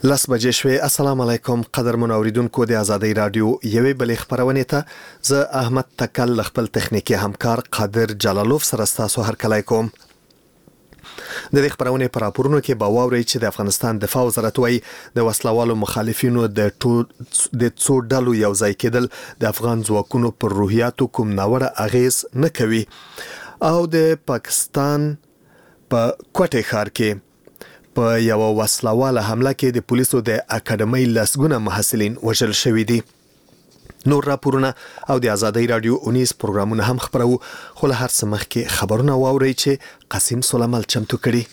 لس بجې شوې. السلام علیکم قدرمن اوریدونکو د آزادۍ رادیو یوې بلې خبرونه ته زه احمد تکل خپل تخنیکی همکار قادر جلالوف سره تاسو هرکلی کوم. د دې خبرونه پر راپورونو کې به واورئ چې د افغانستان دفاع وزارت وايي د وسلوالو مخالفینو د څو ډلو یو ځای کېدل د افغان ځواکونو پر روحیاتو کوم ناوړه اغیز نه کوي او د پاکستان په کوټه ښار کې په یو وسلواله حمله کې د پولیسو د اکیډمۍ لسګونه محصلین وژل شوي دي. نور راپورونه او د آزادۍ رادیو 19 پروګرامونه هم خبرو، خو له هر څه مخکې خبرونه واورئ چې قاسم سلیمال چمتو کړي.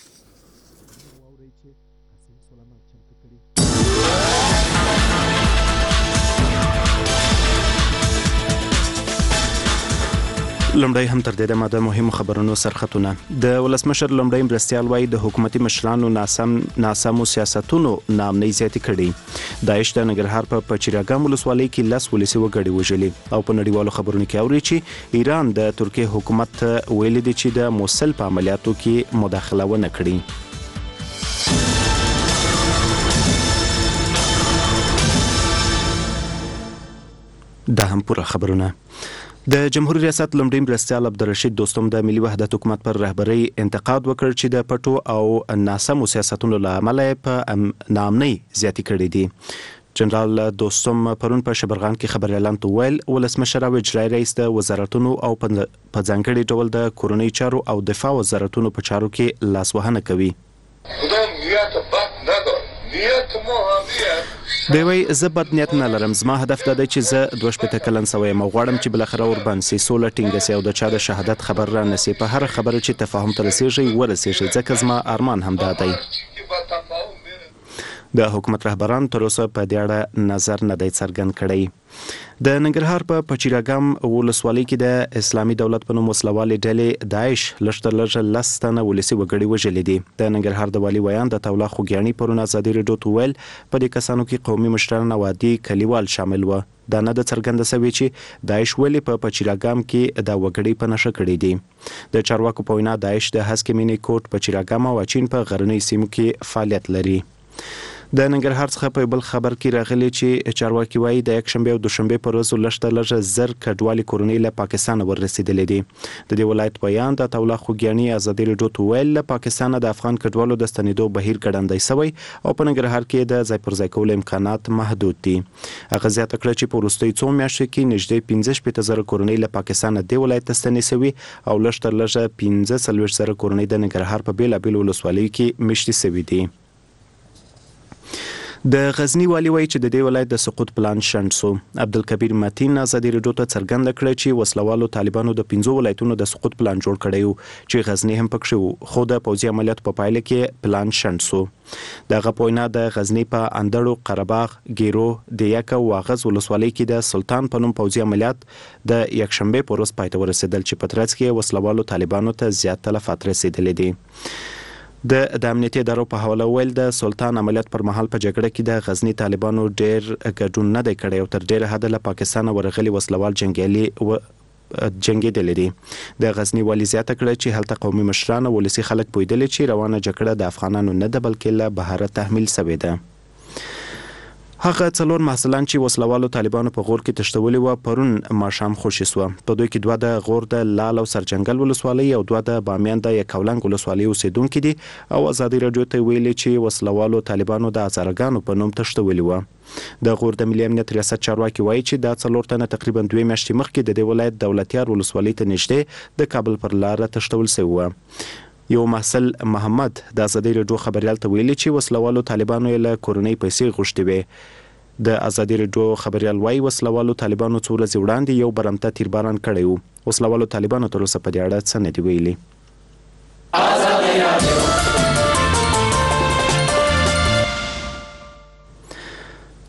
لمړی هم تر دې دمه د مهمو خبرونو سرخطونه. د ولسمشر لمړی مرستیال وايي د حکومتي مشرانو ناسمو سیاستونو نامنۍ زیاتې کړي. داعش د ننګرهار په پچیراګام ولسوالۍ کې 10 ولسي وګړي وژلي. او په نړیوالو خبرونو کې اوري چې ایران د ترکیه حکومت ویلي دی چې د موصل په عملیاتو کې مداخله ونه کړي. دا هم پوره خبرونه. د جمهوریت ریاست لمړی مرستیال عبدالرشید دوستم د ملي وحدت حکومت پر رهبرۍ انتقاد وکړ چې د پټو او ناسمو سیاستونو له امله په نامنۍ زیاتې کړې دي. جنرال دوستم پرون په شبرغان کې خبريالان ته ویل ولسمشر او اجرایي رئیس د وزارتونو او په ځانګړي ډول د کورنۍ چارو او دفاع وزارتونو په چارو کې لاسوهنه کوي. دی وی زه بد نیت نه لرم، زما هدف دا دی چې زه 22 کلن سوی یم او غواړم چې بلخره وربند سي، سوله ټینګه سي او د چا د شهادت خبر را نسی. په هر خبره چې تفاهم ته رسیږي ورسیږي، ځکه زما ارمان هم دا دی. د حکومت رهبران تر اوسه په دې اړه نظر نه دی څرګند کړی. د ننګرهار په پچیراګام ولسوالۍ کې د اسلامي دولت په نوم وسلوالې ډلې داعش لږ 10 تنه ولسي وګړي وژلي دي. د ننګرهار د والي ویان د تولا خوګیاني پرون آزادۍ رادیو ته ویل په دې کسانو کې قومي مشران او عادي کلیوال شامل و. دا نه د څرګنده سوي چې داعش ولې په پچیراګام کې د وګړي په نشه کړي دي. د چارواکو په وینا داعش د هسکې مینې کوټ پچیراګام او اچین په غرنۍ سیمو کې فعالیت لري. د ننګرهار څخه په بل خبر کې راغلي چې چارواکي وایي د یکشنبه او دوشنبه پر ورځ لږ زر کډوالي کورنۍ له پاکستان ورسېدلې دي. د دې ولایت بیان د تولا خوګیاني آزادۍ رادیو ته ویل له پاکستان د افغان کډوالو د ستنېدو بهیر ګړندی شوی او په ننګرهار کې د ځای پر ځای کولو امکانات محدود دي. هغه زیاته کړه چې په وروستیو څو میاشتو کې نږدې 15,000 کورنۍ له پاکستان د ولایت ته ستنې شوي او لږ 15,000 کورنۍ د ننګرهار په بیلابیلو ولسوالیو کې میشتې شوي دي. د غزنی والی وایي چې د دې ولایت د سقوط پلان شنډ سو. عبدالکبیر متین آزادۍ رادیو ته څرګنده کړه چې وسلوالو طالبانو د 15 ولایتونو د سقوط پلان جوړ کړی و چې غزنی هم پکښې و، خو د پوځي عملیاتو په پایله کې پلان شنډ سو. دغه په وینا د غزنی په اندړو، قرهباغ، ګیرو، د یک او واغظ ولسوالۍ کې د سلطان په نوم پوځي عملیات د یکشنبه په ورځ پای ته ورسېدل چې په ترڅ کې وسلوالو طالبانو ته زیات تلفات رسېدلي دي. د امنیتي ادارو په حواله ویل د سلطان عملیات پر مهال په جګړه کې د غزنی طالبانو ډېر ګډون نه دی کړی او تر ډېره حده له پاکستان ورغلي وسلوال جنګېدلي دي. د غزنی والي زیاته کړه چې هلته قومي مشران او ولسي خلک پوهېدلي چې روانه جګړه د افغانانو نه ده بلکې له بهره تحمیل شوې ده. هغه 4 محصلان چې وسلوالو طالبانو په غور کې تښتولي و پرون ماښام خوشي سوه. په دوی کې 2 د غور د لال او سرجنګل ولسوالۍ او 2 د بامیان د یکاولنګ ولسوالۍ اوسیدونکي دي او آزادۍ رادیو ته ویلي چې وسلوالو طالبانو د هزارګانو په نوم تښتولي و. د غور د ملي امنیت ریاست چارواکي وایي چې دا 4 تنه تقریبا 2 میاشتې مخکې د دې ولایت دولتیار ولسوالۍ ته نږدې د کابل پر لاره تښتول شوي و. یو محصل محمد د آزادۍ رادیو خبريال ته ویلي چې وسلوالو طالبانو یې له کورنۍ پیسې غوښتي وې. د آزادۍ رادیو خبريال وايي وسلوالو طالبانو څو ورځې وړاندې یو برمته تیرباران کړی و. وسلوالو طالبانو تر اوسه په دې اړه څه نه دي ویلي.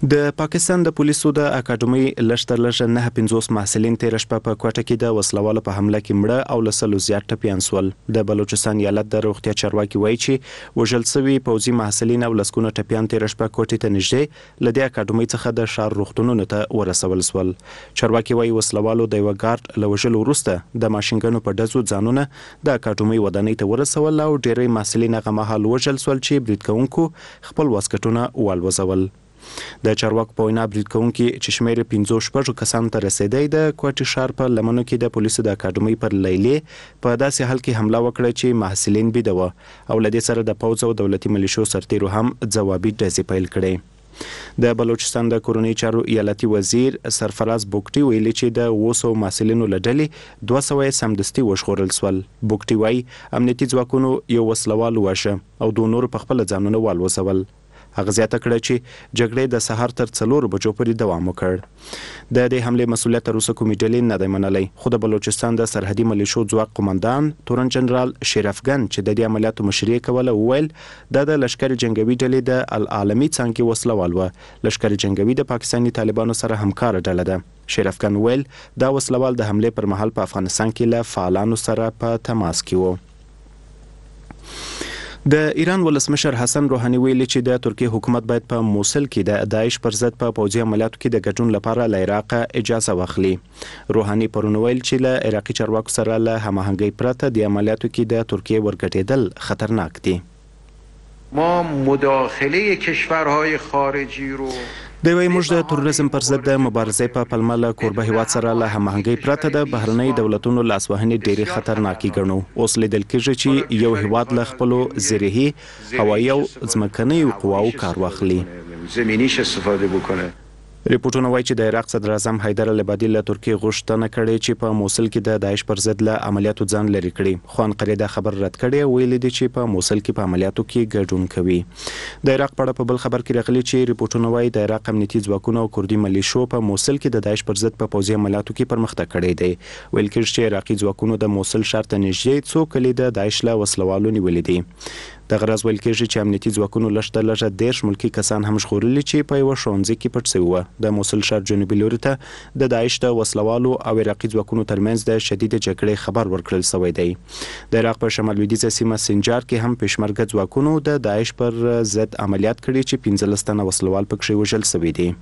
د پاکستان د پولیسو د اکاډمي لشترلشه 950 محصلین تیر شپه په کوټه کې د وسلوالو په حمله کې مړه او لسلو زیات ټپیان شول. د بلوچستان ایالت د روغتیا چارواکي وایي چې وژل شوي پوځي محصلین او لسکونه ټپیان تیر شپه کوټې ته نږدې له دې اکاډمي څخه د ښار روغتونونو ته ورسول شول. چارواکي وایي وسلوالو د یو ګارد له وژلو وروسته د ماشینګنو په ډزو ځانونه د اکاډمي ودانۍ ته ورسول او ډېری محصلین هغه مهال وژل شول چې برید کوونکو خپل واسکټونه والوزول. د چارواکو په وینا برید کوونکي چې شمېر 15 کسانو ته رسیدي د کوټې ښار په لمنو کې د پولیسو د اکاډمي پر لیلې په داسې حال کې حمله وکړه چې محصلین بيده و او لدې سره د پوځ او دولتي ملیشو سرتیرو هم ځوابي ډزې پیل کړې. د بلوچستان د کورنۍ چارو ایالتي وزیر سرفراز بوکټي ویلي چې د 200 محصلینو لډلې 200 سمدستي وشغورل شول. بوکټي وایي امنیتي ځواکونو یو وسلوال وواژه او دوه نور په خپل ځانونه والوزول. هغه زیاته کړه چې جګړې د سهار تر 4 بجو پورې دوام وکړ. د دې حمله مسؤلیت تر اوسه کومې ډلې نه دی منلی، خو د بلوچستان د سرحدي ملیشو ځواک قومندان تورن جنرال شریفګن چې د دې عملیاتو مشري کوله وویل د لشکري جنگوي ډلې د العالمي څانګې وسلوال و. لشکري جنگوي د پاکستاني طالبانو سره همکار ډله ده. شریفګن وویل دا وسلوال د حمله پر مهال په افغانستان کې له فعالانو سره په تماس کې وو. د ایران ولسمشر حسن روحاني ویلي چې د ترکیه حکومت باید په موصل کې د داعش پر ضد په پوځي عملیاتو کې د ګډون لپاره له عراق اجازه واخلي. روحاني پرون ویل چې له عراقي چارواکو سره له هماهنګۍ پرته د عملیاتو کې د ترکیه ورګټېدل خطرناک دي. ما مداخله کشورهای خارجی رو د وی موږ د تروریزم پر ضد د مبارزې په پلمه له کوربه هیواد سره له هماهنګۍ پرته د بهرنۍ دولتونو لاسوهنې ډېری خطرناکې ګڼو. اوس لیدل کېږي چې یو هیواد له خپلو زرهي هوایي او ځمکنیو قواو کار واخلي. زمینیش استفاده بکنه. ریپورتونه وایي چې د عراق صدر اعظم حیدر العبادي له ترکیه غوښتنه کړې چې په موصل کې د داعش پر ضد له عملیاتو ځان لري کړي، خو انقره دا خبر رد کړی او ویلي دي چې په موصل کې په عملیاتو کې ګډون کوي. د عراق په اړه په بل خبر کې راغلي چې ریپورتونه وایي د عراق امنیتي ځواکونه او کردي ملیشو په موصل کې د داعش پر ضد په پوځي عملیاتو کې پرمختګ کړی دی. ویل کېږي چې عراقي ځواکونو د موصل ښار ته نږدې څو کلي د داعش له وسلوالو نیولې دي. د غرض ویل کېږي چې امنیتي ځواکونو لږ 10 ملکی کسان هم ژغورلي چې په یو ښوونځي کې پټ شوي وو. د موصل ښار جنوبي لوري ته د داعش د وسلوالو او عراقي ځواکونو ترمنځ د شدید جګړې خبر ورکړل شوی دی. د عراق په شمال لویدیځه سیمه سنجار کې هم پېشمرګه ځواکونو د داعش پر ضد عملیات کړي چې 15 تنه وسلوال پکې وژل شوي دي.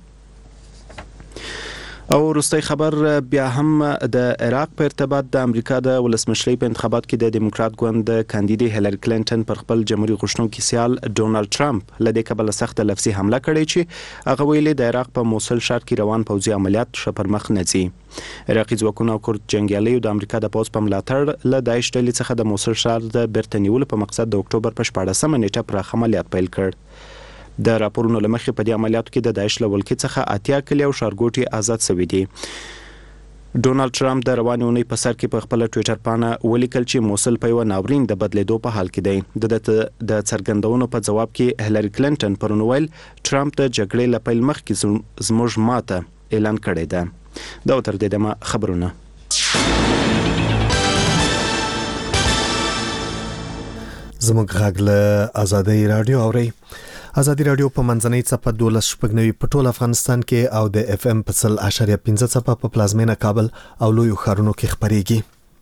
او وروستی خبر بیا هم د عراق په ارتباط د امریکا د ولسمشرۍ په انتخابات کې د دیموکرات ګوند د کاندیدې هیلری کلینټن پر خپل جمهوریت غوښتونکي سیال ډونالد ټرمپ لدې کبله سخت لفظي حمله کړې چې هغه ویلي د عراق په موصل ښار کې روان پوځي عملیات ښه پر مخ نه ځي. عراقي ځواکونه او کورد جنګیالیو د امریکا د پوځ په ملاتړ له داعش ډلې څخه د موصل ښار د بیرته نیولو په مقصد د اکتوبر په 14مه نیټه پراخ عملیات پیل کړ. د راپورونو لمخې په دې عملیاتو کې د داعش له ولکې څخه 80 کلي او ښارګوټي آزاد شوي دي. ډونالد ټرمپ د روانې اونۍ په سر کې په خپل ټویټر پاڼه ولیکل چې موصل په یو ناورین د بدلیدو په حال کې دی. د څرګندونو په جواب کې هیلری کلینټن پرون ویل ټرمپ د جګړې له پیل مخکې زموږ ماته اعلان کړی دی. دا تر دې دمه خبرونه. زموږ غږ له آزادۍ رادیو اوري. آزادي رادیو په منځنۍ څپه 12.9 په ټول افغانستان کې او د اف ام په 0.5 څپه په پلازمینه کابل او لویو ښارونو کې خبريږي.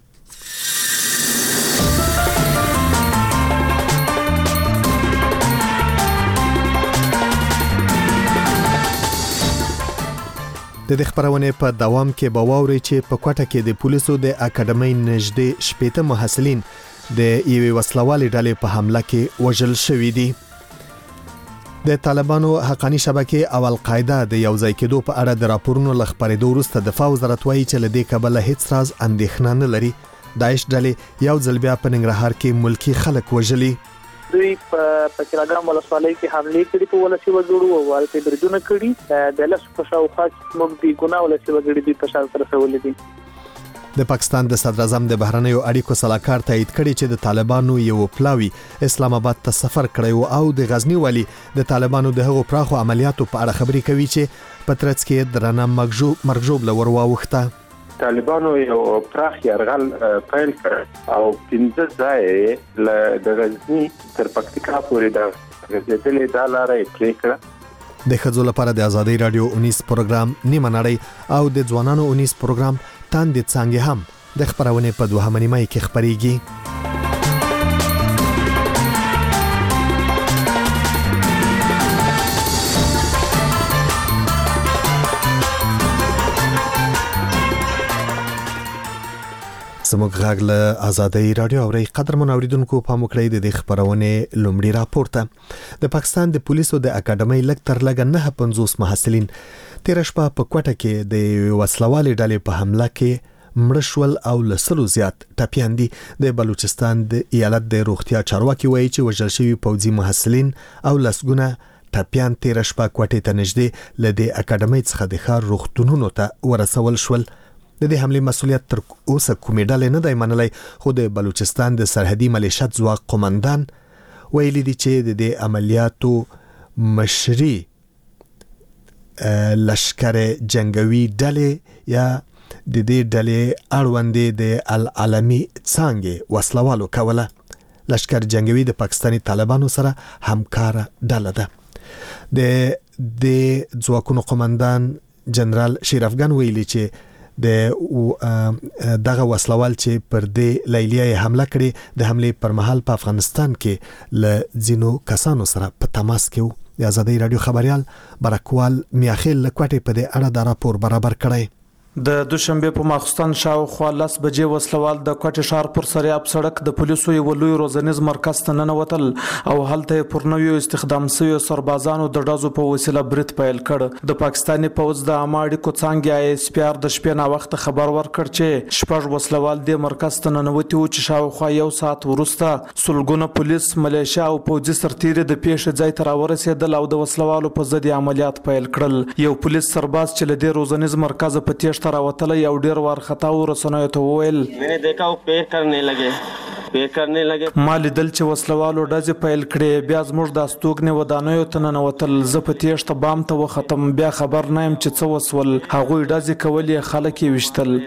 د دې خبرونه په دوام کې به واوري چې په کوټه کې د پولیسو د اکاډمۍ نږدې 18 محصلین د یوې وسلوالې ډلې په حمله کې وژل شوي دي. د طالبانو حقانی شبکې او القاعده د یو ځای کېدو په اړه د راپورونو لخبرېدو وروسته دفاع وزارت وایي چې لدې کبله هیڅ راز اندېښنه نه لري. داعش ډلې یو ځل بیا په ننګرهار کې ملکی خلک وژلي. دوی په پکراګام ولسوالۍ کې حمله کړې په ولسی وګړو او والته بریدونه کړي د لاس په شاوخوا موږ دی ګناه ولسی وګړي د پښال سره سوالې دي. د پاکستان د صدر اعظم د بهرنیو اړیکو صلاحکار تایید کړي چې د طالبانو یو پلاوی اسلام آباد ته سفر کړی او د غزنی والی د طالبانو د هغو پراخو عملیاتو په اړه خبري کوي چې په ترڅ کې درنه مرجوب لور واوخته. طالبانو یو پراخ يرغل پیل کړ او 15 ځای د غزنی تر پکتیکا پورې د غزنی د لارې پرې کړ د ښځو لپاره د آزادۍ رادیو 19 پروګرام نیمه نړۍ او د ځوانانو 19 پروګرام تاندې څنګه هم د خبرونه په 2 نیمه کې خبريږي. زموږ غږ له آزادۍ رادیو اوري قدرمن اوریدونکو په مکړې د خبرونه لومړی راپورته د پاکستان د پولیسو د اکیډمۍ لکتر لګ 950 محصلین تیر شپه په کوټه کې د وسلوالې ډلې په حمله کې مړشول او لسلو زیات ټپيان دي. د بلوچستان د ایالت د روغتیا چارواکي وایي چې وژل شوی پوځي محصلین او لسګونه ټپيان تیر شپه کوټه ته نږدې لدې اکیډمۍ څخه د ښار روغتونونو ته ورسول شول. د دې حمله مسؤلیت تر اوسه کومې ډلې نه دی منلای، خو د بلوچستان د سرحدي ملیشت ځواک قومندان ویلي دی چې د دې عملیاتو مشري لشکر جنگوي ډلې یا د دې ډلې اړوندې د العالمي څنګه وسلوالو کوله. لشکر جنگوي د پاکستاني طالبانو سره همکار ډله ده. د ځواکونو قومندان جنرال شیر افغان ویلي چې دغه وسلوال چې پر دې لیلیه حمله کړې د حمله پر مهال په افغانستان کې ل زینو کسانو سره په تماس کې وو. د آزادۍ رادیو خبريال برکوال میاخیل لکوټې په دې اړه د راپور برابر کړی. د دوشنبه په ماخستان شاوخوا 10 بجې وسلوال د کوټه شهر پر سریاب سړک د پولیسو یو لوی روزنیز مرکز ته ننوتل او هلته پر نویو استخدام شوی سربازانو د ډازو په وسیله برید پیل کړ. د پاکستاني پوځ د اماړي کو څنګه اس پی ار د شپې نا وخت خبر ورکړ چې شپږ وسلوال د مرکز ته ننوتي او چې شاوخوا یو ساعت وروسته سلګونه پولیس ملیشیا او پوځي سرتیري د پیښې ځای ته راورسېدل او د وسلوالو په ضد عملیات پیل کړل. یو پولیس سرباز چې له دې روزنیز مرکز په تیښته راوتل یو ډیر ورختا و رسنیو ته وویل मैंने देखा वो पैर करने लगे ما لیدل چې وسلوالو ډزې پیل کړې. بیا زموږ د استوګنې ودانیو ته ننوتل. زه په تیښته بام ته وختم. بیا خبر نه یم چې څه وسول. هغوی ډزې کولې، خلک یې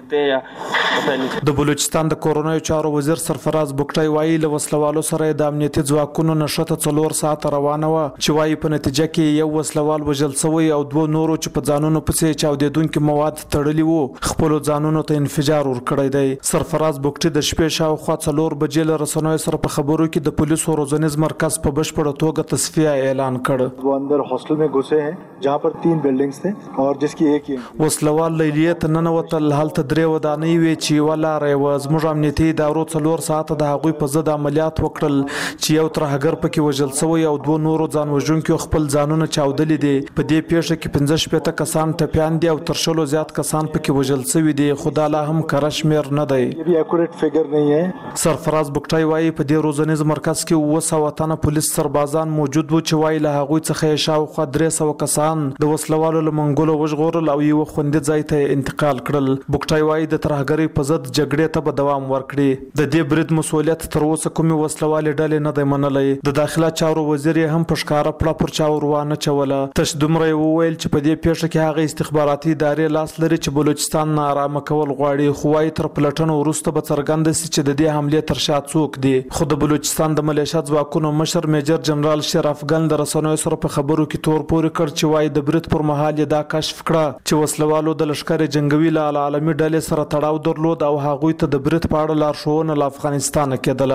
وشتل. د بلوچستان د کورونیو چارو وزیر سرفراز بوکټای وایي له وسلوالو سره د امنیتي ځواکونو نشته 4 ساعت روانه و چې وایي په نتیجه کې یو وسلوال وژل شوی او 2 نورو چې په ځانونو پسې چاودېدونکي مواد تړلي وو خپل ځانونو ته انفجار ورکړی دی. سرفراز بوکټي د شپې شاوخوا 4 بجې له رسنیو سره په خبرو کې د پولیسو روزنیز مرکز په بشپړه توګه تصفیه اعلان کړ. वो अंदर हॉस्टल में घुसे हैं जहां पर 3 बिल्डिंग्स थे और जिसकी एक ही وسلوال لیلیه ته ننوتل. هلته 3 ودانۍ وې چې ولاره و زموږ امنیتي ادارو 4 ساعت د هغوی په ضد عملیات وکړل چې یو ترهګر پکې وژل شوی او 2 نورو ځان وژونکو خپل ځانونه چاودلي دي. په دې پیښه کې 15 کسان ټپيان دي او تر شلو زیات کسان پکې وژل شوی دي. خدا لا هم کرشمیر نه دی. ये भी एक्यूरेट फिगर नहीं है. سرفراز بوکټای وایي په دې روزنیز مرکز کې 200 تنه پولیس سربازان موجود وو چې وایي له هغوی څخه شاوخوا 300 کسان د وسلوالو له منګولو وژغورل او یو خوندې ځای ته انتقال کړل. بوکټای وایي د ترهګرۍ په ضد جګړې ته به دوام ورکړي. د دې برید مسؤلیت تر اوسه کومې وسلوالې ډلې نه دی منلی. د داخله چارو وزیر هم په ښکاره پړه پر چا ورونه چوله. تش دومره وویل چې په دې پیښه کې هغه استخباراتي ادارې لاس لري چې بلوچستان نارامه کول غواړي. خو وايي تر پلټنو وروسته به څرګند شي چې د دې حمله تر شا څوک دي. خو د بلوچستان د ملیشیا ځواکونو مشر میجر جنرال شیر افغان د رسنیو سره په خبرو کې تور پورې کړ چې وايي د برید پر مهال دا کشف کړه چې وسلوالو د لشکر جنگوي له عالمي ډلې سره تړاو درلود او هغوی ته د برید په اړه لارښوونه له افغانستان کېدله.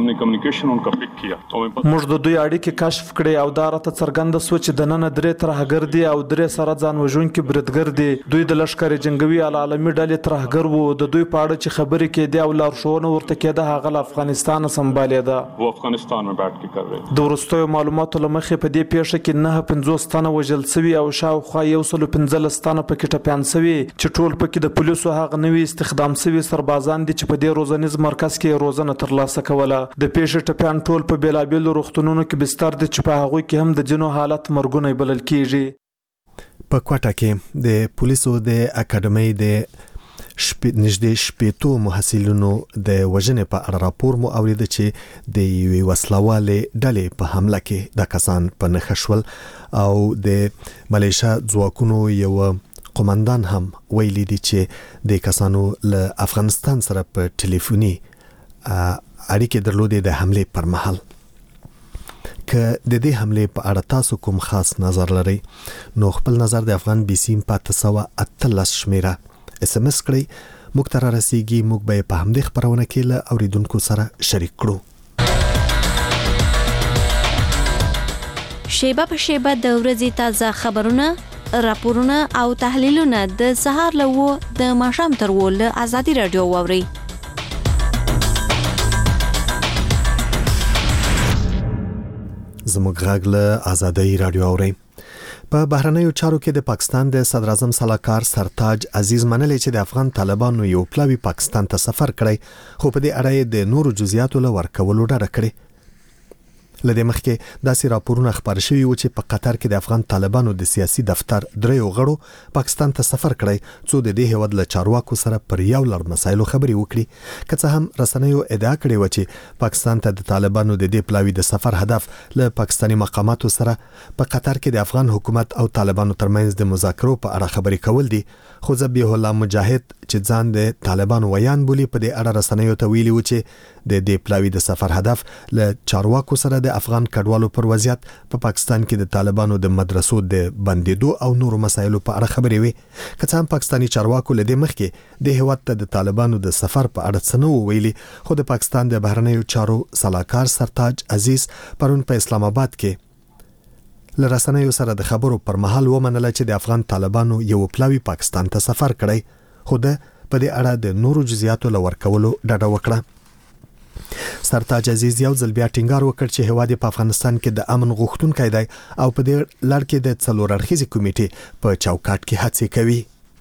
موږ د دوی اړیکې کشف کړې او دا راته څرګنده سو چې د نن 3 ترهګر دي او 3 سره ځان وژونکي بریدګر دي. دوی د لشکر جنگوي عالمي ډلې ترهګر وو. د دوی په اړه چې خبرې کېدې او لارښوونه ورته کېده هغه له افغانستان سمبالې ده. वो अफगानिस्तान में बैठ के कर रहे. د وروستیو معلوماتو له مخې په دې پیښه کې 950 تنه وژل شوي او شاوخوا 115 تنه پکې ټپيان شوي چې ټول پکې د پولیسو هغه نوي استخدام شوي سربازان دي چې په دې روزنیز مرکز کې روزنه ترلاسه کوله. د پیښې ټپيان ټول په بیلابیلو روغتونونو کې بستر دي چې په هغوی کې هم د جنو حالت مرګونی بلل کیږي. په کوټه کې د پولیسو د اکیډمۍ د نږدې شپېتو محصلینو د وژنې په اړه راپور مو اورید چې د یوې وسلوالې ډلې په حمله کې د کسان په نښه شول او د ملیشیا ځواکونو یو قومندان هم ویلي دي چې د کسانو له افغانستان سره په ټلیفوني اړیکې درلودې د حمله پر مهال. ک د دې حمله په اړه تاسو کوم خاص نظر لرئ نو خپل نظر د افغان بي سي په 313 شمیره اس ام اس کړئ موږ ته رسیدي موږ به په همدې خبرونه کې له اوریدونکو سره شریک کړو شیبه په شیبه د ورځې تازه خبرونه راپورونه او تحلیلونه د سهار له و د ماښام تر و له ازادي رادیو واوري زموږ غږ له ازادي رادیو اوري په بهرنیو چارو کې د پاکستان د صدر اعظم سلاکار سرتاج عزیز منلې چې د افغان طالبانو یو پلاوی پاکستان ته سفر کړی خو په دې اړه د نورو جزئیاتو له ورکولو ډډه کړې لدې مخکې داسې راپورونه خبر شوي و چې په قطر کې د افغان طالبانو د سیاسي دفتر دریو غړو پاکستان ته سفر کړی څو د دې هیواد له چارواکو سره پر یو لړ مسایلو خبرې وکړي که څه هم رسنیو ادعا کړې و چې پاکستان ته د طالبانو د دې پلاوی د سفر هدف له پاکستاني مقاماتو سره په قطر کې د افغان حکومت او طالبانو ترمنځ د مذاکرو په اړه خبرې کول دي خو ذبیح الله مجاهد چې ځان د طالبانو ویان بولی په دې اړه رسنیو ته ویلي و چې د دې پلاوی د سفر هدف له چارواکو سره د افغان کډوالو پر وضعیت په پاکستان کې د طالبانو د مدرسو د بندیدو او نورو مسایلو په اړه خبرې وي که څه هم پاکستاني چارواکو له دې مخکې د هیواد ته د طالبانو د سفر په اړه څه نه ویلي خو د پاکستان د بهرنیو چارو سلاکار سرتاج عزیز پرون په اسلام آباد کې لرسنیو سره د خبرو پر مهال ومنله چې د افغان طالبانو یو پلاوی پاکستان ته سفر کړی خو د په دې اړه د نورو جزئیاتو لور کولو ډډه وکړه سرتاج عزیز یو ځل بیا ټینګار وکړ چې هواد په افغانستان کې د امن غوښتونکي دی او په دې لړ کې د څلور اړخیزې کمیټې په چوکاټ کې هڅې کوي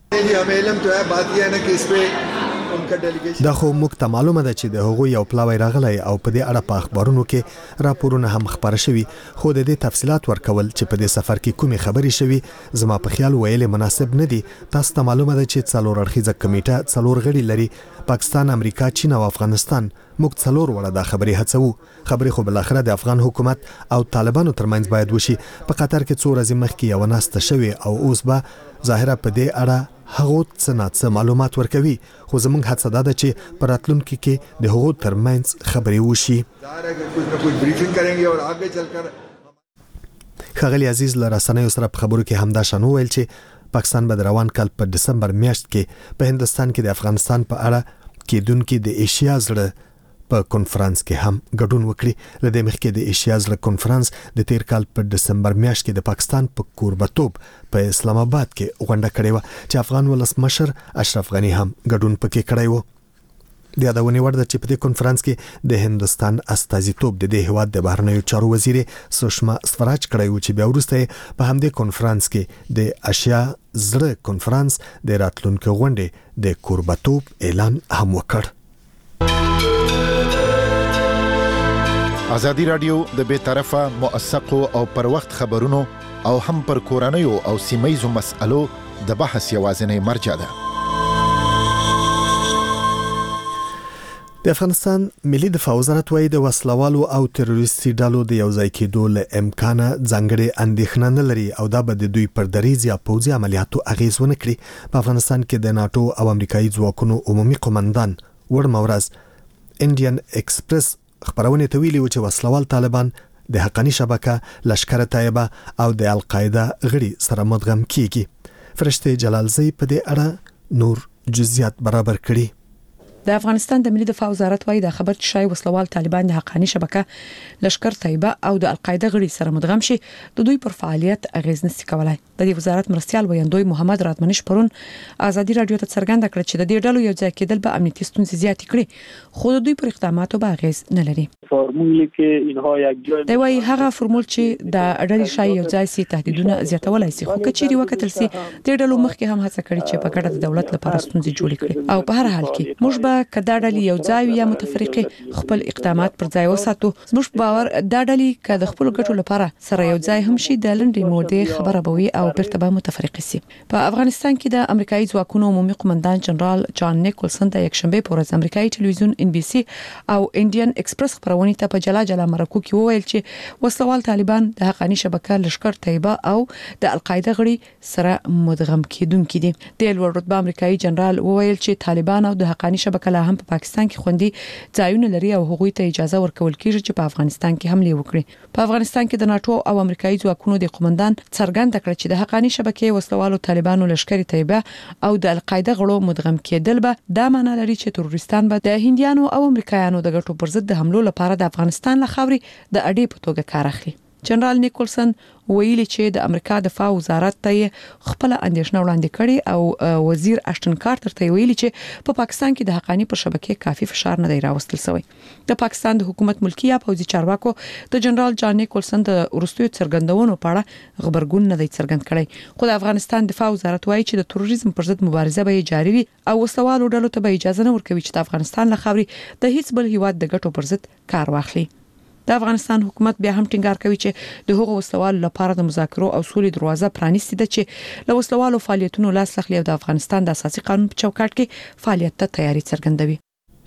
دا خو موږ ته معلومه ده چې د هغوی یو پلاوی راغلی او په دې اړه په اخبارونو کې راپورونه هم خبره شوي خو د دې تفصيلات ورکول چې په دې سفر کې کومې خبرې شوي زما په خیال ویل مناسب نه دي تاسو ته معلومه ده چې څلور اړخیزه کمیټه څلور غړي لري پاکستان امریکا چین او افغانستان موږ څلور وړه د خبرې هڅو خبرې خو بل اخره د افغان حکومت او طالبانو ترمنځ باید وشي په قطر کې څو ورځې مخکې یو ناسته شوی او اوس به ظاهره په دې اړه هغه څه معلومات ورکوي خو زموږ هڅه ده چې پر راتلونکي کې د هغو ترمنځ خبرې وشي ښاغلی عزیز له رسنیو سره په خبرو کې همدا شان وویل چې پاکستان به د روان کال په دسمبر میاشت کې په هندستان کې د افغانستان په اړه کېدونکي د ایشیا زړه په کنفرانس کې هم ګډون وکړي لدې مخکې د ایشیا زړه کنفرانس د تیر کال په دسمبر میاشت کې د پاکستان په کوربتوب په اسلام آباد کې غونډه کړې و چې افغان ولسمشر اشرف غنی هم ګډون پکې کړی و د یادونې وړ ده چې په دې کنفرانس کې د هندستان استازیتوب د دې هیواد د بهرنیو چارو وزیر سوشما سوراج کړی و چې بیا وروسته په همدې کنفرانس کې د ایشیا زړه کنفرانس د راتلونکو غونډې د کوربتوب اعلان هم وکړ ازادي رادیو د بے طرفه موثقو او پر وخت خبرونو او هم پر کورنیو او سیمایزو مسألو د بحث یوازینی مرجع ده. د افغانستان ملي دفاع وزارت وايي د وسلوالو او تروریستي ډلو د یوځای کېدو له امکانه ځانګړي اندېښنه نه لري او دا به د دوی پر دریځ یا پوځي عملیاتو اغیز ونه کړي. په افغانستان کې د ناتو او امریکایي ځواکونو عمومي قومندان ورمورز انډین ایکسپریس خبرونه ته ویلي و چې وسلوال طالبان د حقانی شبکه لشکره طیبه او د القاعده غړي سره مدغم کیږي. فرشته جلالزی په دې اړه نور جزئیات برابر کړي. د افغانستان د ملي دفاع وزارت وايي د خبر چې شای وسلوال طالبان د حقانی شبکه لشکر طیبه او د القاعده غړي سره مدغم شي د دوی پر فعالیت اغیز نشي کولای. د دې وزارت مرستيال ویاندوی محمد راتمنش پرون ازادي رادیو ته څرګنده کړ چې د دې ډلو یو ځای کېدل به امنیتي ستونزې زیات کړي خو د دوی پر اقداماتو به اغیز نه لري. فرمول کې اینها یک جای دی وايي هغه فرمول چې د اډري شای یو ځای سي تهدیدونه زیاتولای شي خو کچېری وکتل سي د ډلو مخکې هم هڅه کړې چې په ګډه د دولت لپاره ستونزې جوړې کړي او په هر حال کې موږ به کدا ډلې یو ځای یا متفرقه خپل اقدامات پر ځای وساتو. زموږ باور دا ډلې کله خپل ګټو لپاره سره یو ځای هم شي د لنډې مودې خبره بوي او بیرته به متفرقه شي. په افغانستان کې د امریکایي ځواکونو عمومي قومندان جنرال جان نیکولسن د یکشنبه په ورځ امریکایي ټلویزیون ان بي سي او انډین ایکسپریس خبرونه ته په جلا مرکو کې وویل چې وسلوال طالبان د حقانی شبکه لشکر طیبه او د القاعده غړي سره مدغم کېدونکي دي. د لوړ رتبه امریکایي جنرال وویل چې طالبان او د حقانی شبکه نیوکه لا هم په پاکستان کې خوندي ځایونه لري او هغوی ته اجازه ورکول کیږي چې په افغانستان کې حمله وکړي. په افغانستان کې د ناتو او امریکایي ځواکونو د قومندان څرګنده کړ چې د حقانی شبکې وسلوالو طالبانو لشکري طیبه او د القاعده غړو مدغم کېدل به دا معنی لري چې تروریستان به د هندیانو او امریکایانو د ګټو پر ضد د حملو لپاره د افغانستان له خاورې د اډې په توګه کار اخلي. جنرال نیکولسن ویلي چې د امریکا دفاع وزارت ته خپل اندېښنه وړاندې کړې او وزیر اشټن کارتر ته ویلي چې په پاکستان کې د حقانی پر شبکې کافي فشار نه دی راوستل شوی. د پاکستان د حکومت ملکی یا پوځي چارواکو د جنرال جان نیکولسن د وروستیو څرګندونو په اړه خبرګون نه دی څرګند کړی. خو د افغانستان دفاع وزارت وایي چې د تروریزم پر ضد مبارزه به جاري وي او وسوالو ډلو ته به اجازه نه ورکوي چې د افغانستان له خاورې د هیڅ بل هیواد د ګټو پر ضد کار واخلي. د افغانستان حکومت بیا هم ټینګار کوي چې د هغو وسوالو لپاره د مذاکرو او سولې دروازه پرانیستې ده چې له وسوالو فعالیتونو لاس اخلي او د افغانستان د اساسي قانون په چوکاټ کې فعالیت ته تیاری څرګندوي.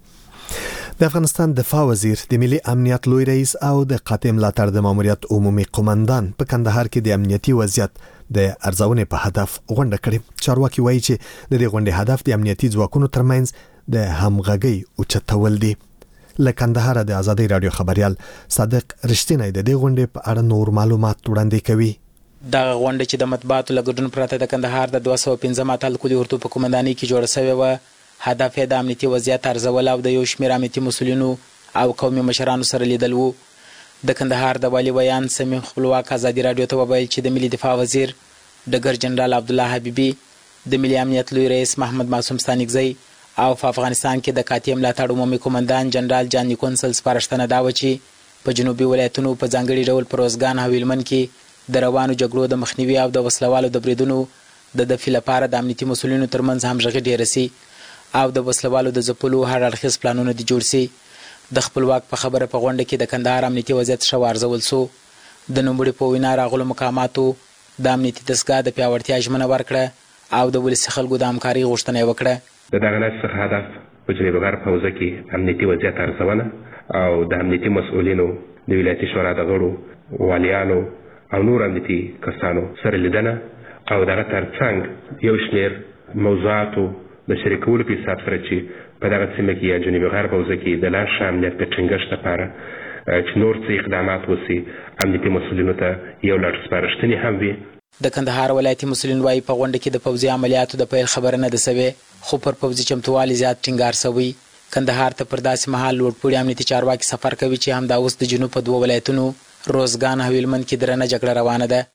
د افغانستان دفاع وزیر د ملي امنیت لوی رئیس او د قاطع ملاتړ د ماموریت عمومي قومندان په کندهار کې د امنیتي وضعیت د ارزونې په هدف غونډه کړې. چارواکي وایي چې د دې غونډې هدف د امنیتي ځواکونو ترمنځ د همغږۍ اوچتول دي. لکندهار د ازادي رادیو خبريال صادق رښتینی د دې غونډې په اړه نور معلومات وړاندې کوي. دا غونډه چې د مطبوعاتو لګډون پراته د کندهار د 215 اتل کلی ورته په کومندانۍ کې جوړه شوې و. هدف یې د امنیتي وضعیت ارزول او د یو شمېر امنیتي مسولینو او قومي مشرانو سره لیدل وو. د کندهار د والی بیان سمي خپلواک ازادي رادیو ته وویل چې د ملي دفاع وزیر ډګر جنرال عبد الله حبیبي د ملي امنیت لوی رئیس محمد معصوم ستانکزی او په افغانستان کې د قاطع ملاتړ عمومي قومندان جنرال جان نیکولسن سپارښتنه دا و چې په جنوبي ولایتونو په ځانګړي ډول په روزګان او هلمند کې د روانو جګړو د مخنیوي او د وسلوالو د بریدونو د دفع لپاره د امنیتي مسولینو ترمنځ همغږي ډیره سي او د وسلوالو د ځپلو هر اړخیز پلانونه دي جوړ سي. د خپلواک په خبره په غونډه کې د کندهار امنیتي وضعیت ښه وارزول سو. د نوموړي په وینا راغلو مقاماتو د امنیتي دستګاه د پیاوړتیا ژمنه ورکړه او د ولسي خلکو د همکارۍ غوښتنه وکړه. د دغه ناستې څخه هدف په جنوبي غرب حوزه کې امنیتي وضعیت ارزونه او د امنیتي مسؤلینو د ولایتي شورا د غړو والیانو او نور امنیتي کسانو سره لیدنه او دغه ترڅنګ یو شمېر موضوعاتو د شریکولو په حساب سره چې په دغه سیمه کې یا جنوبي غرب حوزه کې د لا ښه امنیت د ټینګښت لپاره چې نور څه اقدامات وسي امنیتي مسؤلینو ته یو لړ سپارښتنې هم وي. د کندهار ولایتي مسؤلین وایي په غونډه کې د پوځي عملیاتو د پیل خبره نه ده سوې خو پر پوځي چمتووالي زیات ټینګار سوی. کندهار ته پر داسې مهال لوړپوړي امنیتي چارواکي سفر کوي چې همدا اوس د جنوب په 2 ولایتونو روزګان او هلمند کې درنه جګړه روانه ده.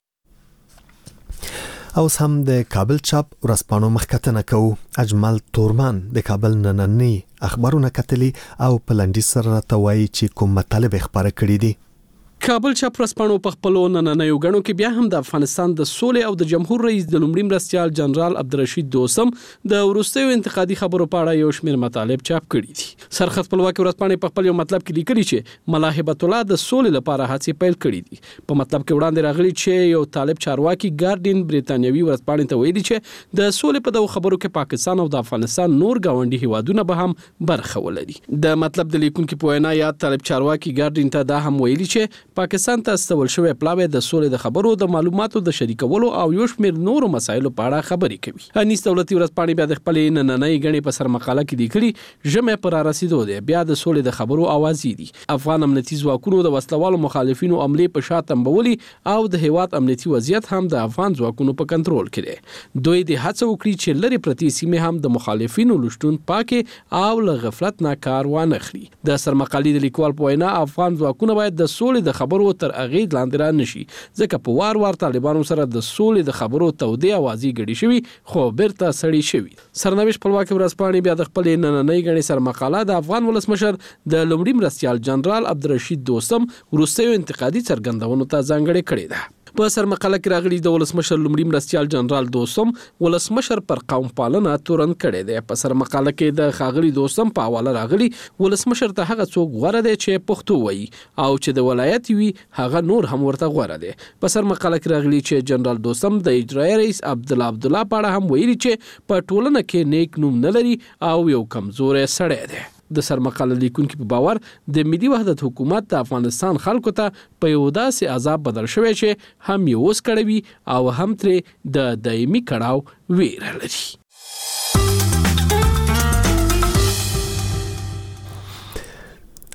اوس هم د کابل چاپ ورځپاڼو مخکتنه کوو. اجمل تورمان د کابل نننی اخبارونه کتلي او په لنډیز سره راته وایي چې کوم مطالب خبره کړي دي. کابل چاپ ورځپاڼو په خپلو نننیو غړو کې بیا هم د افغانستان د سولې او د جمهور رئیس د لومړي مرستیال جنرال عبدالرشید دوستم د وروستیو انتقادي خبرو په اړه یو شمېر مطالب چاپ کړي دي. سرخط خپلواکي ورځپاڼې په خپل یو مطلب کې لیکلي چې ملاحبت الله د سولې لپاره هڅې پیل کړي دي. په مطلب کې وړاندې راغلي چې یو طالب چارواکي ګارډین بریتانیوي ورځپاڼې ته ویلي چې د سولې په دغه خبرو کې پاکستان او د افغانستان نور گاونډي هیوادونه به هم برخه ولري. د مطلب د لیکونکو په وینا یا طالب چارواکي ګارډین ته دا هم ویلي چې پاکستان ته استول شوی پلاوی د سولې د خبرو د معلوماتو د شریکولو او یو شمېر نورو مسایلو په اړه خبرې کوي. انیس دولتي ورځپاڼې بیا د خپلې نننۍ غړي په سر مقاله کې لیکلي ژمه پر رسیدو دی بیا د سولې د خبرو आवाज دي. افغان امنیتي ځواکونو د وسلوالو مخالفینو عملې په شا تنبولي او د هیواد امنیتي وضعیت هم د افغان ځواکونو په کنټرول کې دی. دوی د هڅه وکړي چې لری پرتی سیمه هم د مخالفینو لشتون پاکه او له غفلت نه کار وانه خلي. د سر مقالې د لیکوال په وینا افغان ځواکونه باید د سولې د خبرو تر اغېز لاندې را نشي ځکه په وار طالبانو سره د سولې د خبرو تودې اوازې غړي شوی خو بیرته سړی شوی. سرنوشت خپلواکي ورځپاڼې بیا د خپل نننۍ غړي سر مقاله د افغان ولسمشر د لومړي مرستیال جنرال عبدالرشید دوستم وروستیو انتقادي څرګندونو ته ځانګړې کړې ده. په سر مقاله کې راغلي د ولسمشر لومړي مرستیال جنرال دوستم ولسمشر پر قوم پالنه تورن کړي دی. په سر مقاله کې د خاغلی دوستم په حواله راغلي ولسمشر ته هغه څوک غوړه دی چې پښتو وایي او چې د ولایت وي هغه نور هم ورته غوړه دی. په سر مقاله کې راغلي چې جنرال دوستم د اجرایي رئیس عبدالله په اړه هم ویلي چې په ټولنه کې نیک نوم نه لري او یو کمزوري سړی دی. د سر مقاله لیکونکو په باور د ملي وحدت حکومت د افغانستان خلکو ته په یو داسې عذاب بدل شوی چې هم یې اوس کړوي او هم ترې د دایمي کړاو ویره لري.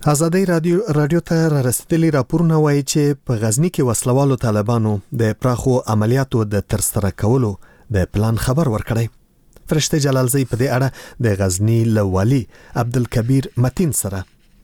ازادي رادیو ته رسیدلي راپورونه وایي چې په غزنی کې وسلوالو طالبانو د پراخو عملیاتو د ترسره کولو د پلان خبر ورکړی. فرشته جلالزی په دې اړه د غزنی لوالي عبدالکبیر متین سره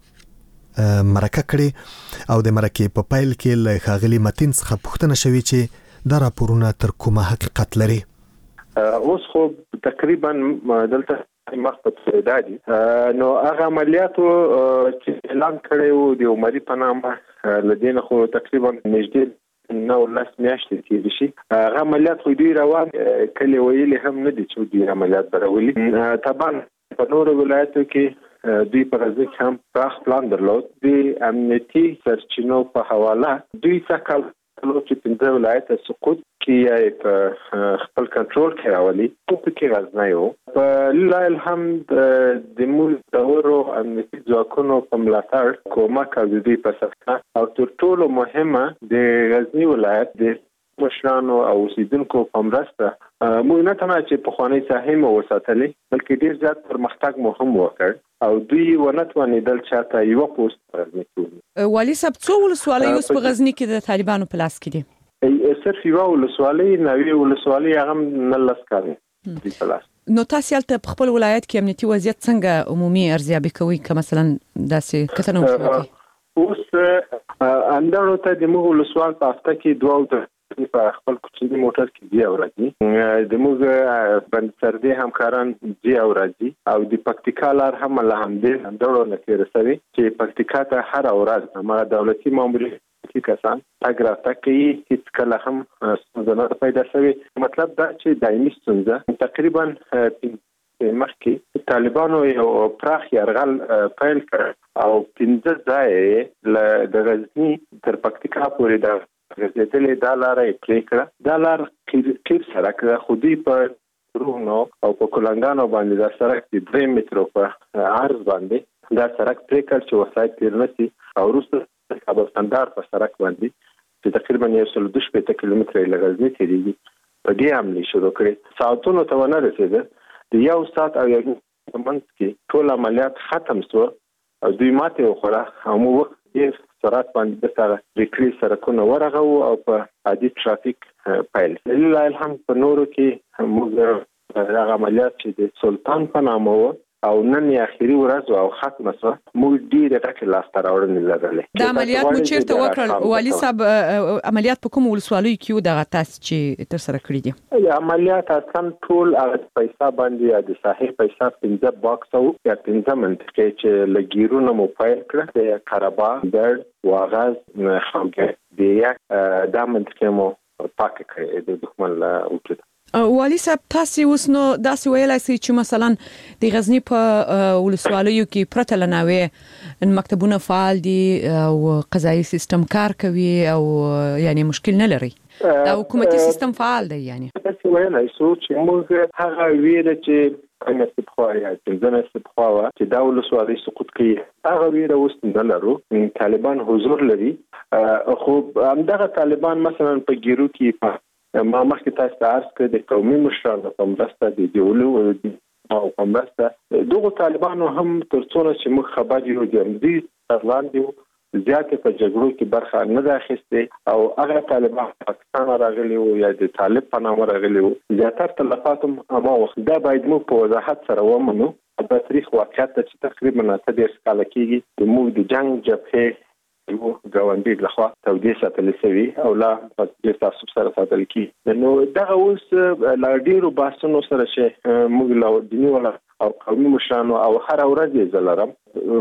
مرکه کړې او د مرکې په پایل کې له خاغلی متین څخه پوښتنه شوې چې دا راپورونه تر کومه حقیقت لري. اوس خو تقریبا دلته مخته دادي نو هغه عملیاتو چې اعلان کړو د عمري په نامه لدین خو تقریبا نږدې نو لاس میاشتې تیر شي. هغه عملیات خو دی روان کلی ویلي هم نه دي چې دی عملیات برولي. طبعا په نورو ولایتو کې دوی پر ځکه هم پراخ پلان درلود. د امنیتي سرچینو په حواله دوی څخه چې پنځه ولایت سقوط کې په خپل کنټرول کې راولي په کې غزنی وو. په لله الحمد د مول دورو امنیتي ځواکونو په ملاتړ کومک کوي په سرکا او تر ټولو مهمه د غزنی ولایت د مشرانو او اوسیدونکو په مرسته موږ نه تنه چې په خواني ساحه مو وساتلې بلکې ډیر زیات پرمختګ مو هم وکړ او دوی ونتوانې دل چاته یو پوسټ ورنکړي. والي صاحب څو ولسوالۍ اوس په غزنی کې د طالبانو په لاس کې دي؟ صرف یو ولسوالۍ نوې ولسوالۍ هغه نه لاس کوي د پلاس. نو تاسو یالته په خپل ولایت کې امنیتي وضعیت څنګه عمومي ارزیابي کوي که مثلا داسې کتنه وکړي؟ اوس اندرو ته د موږ ولسوال په هفته کې دوه په خپل کوچنی موټر کې دی او راځي د موږ بند سردي همکاران دی او راځي او د پکتیکا لار هم له همدې اندرو نه رسوي چې پکتیکا ته هر ورځ ما دولتي مامورین کې کسان اگر تکي هیڅ کله هم څنګه پیدا شوی. مطلب دا چې دایمي ستونزه تقریبا مخکې طالبانو یو پراخ یرغل پیل کړ او 15 ځای د غزنی تر پکتیکا پورې د غزیدلې دا لارې پرې کړه. دا لار کیر سره کړه خو دوی په رونو او په کولنګانو باندې دا سړک د 3 مترو په عرض باندې دا سړک پرې کړ چې وسایط تیر نشي او وروسته کابل ستاندار په سړک باندې چې تقریبا 120 کیلومتره لغزنی تیریږي په دې عملي شروع کړي. ساعتونو ته ونه رسیده د یو ساعت او یو منځ کې ټول عملیات ختم شو او دوی ماته وخوړه او موږ یې سرعت باندې سره ریکري سرکونه ورغو او په عادي ترافیک پیل. لله الحمد په نورو کې موږ هغه عملیات چې د سلطان په نامه وو او نن یې اخیری ورځ او ختم شو موږ ډیره ټکه لاس تر اورنې لرلې. دا عملیات مو چیرته وکړل والي صاحب؟ عملیات په کوم ولسوالیو کې دغه تاسو چې تر سره کړی دي؟ عملیات اصلا ټول هغه پیسې باندې د صحیح پیسې 15 باکس او 15 منطقې چې لګیرونه مو فایل کړه د قربا درد واغاز خمګه دی دا منطقې مو پاک کړې د دښمن لا وکړه. والي صاحب تاسو اوس نو داسې ویلای شئ چې مثلا د غزنی په ولسوالیو کې پرته لناوي مکتبونه فعال دي او قضایي سیستم کار کوي او یعنی مشکل نه لري دا حکومتي سیستم فعال دی. یعنی تاسو ویلای شئ چې موږ هغه ویره چې کومه استخباري ځنه استخبار چې دا ولسوالۍ سقوط کوي هغه ویره اوس نه لرو. طالبان حضور لري خو همدغه طالبان مثلا په ګیرو کې ما مخکې تاسو ته عرض کړ د قومي مشرانو په مرسته د دیولو او په مرسته دغه طالبانو هم ترڅو چې موږ خبر یو دي ځلاندې زیاتې په جګړو کې برخه نه اخیسته او هغه طالبان پاکستان راغلي او یا د طالب په نامه راغلي او زیاتره تلفاتم اما وخت دا باید موږ په وضاحت سره ومنو. په تاریخ واقعیت چې تقریبا 9 کال کېږي د موږ د جنگ جبهه یو ګاونډي لخوا تودې ساتل شوی او لا په تاسو سره ساتل کی. نو دغه اوس لا ډیرو باسنو سره شي موږ لا دني ولا او قومي مشرانو او هر ورځ زلرم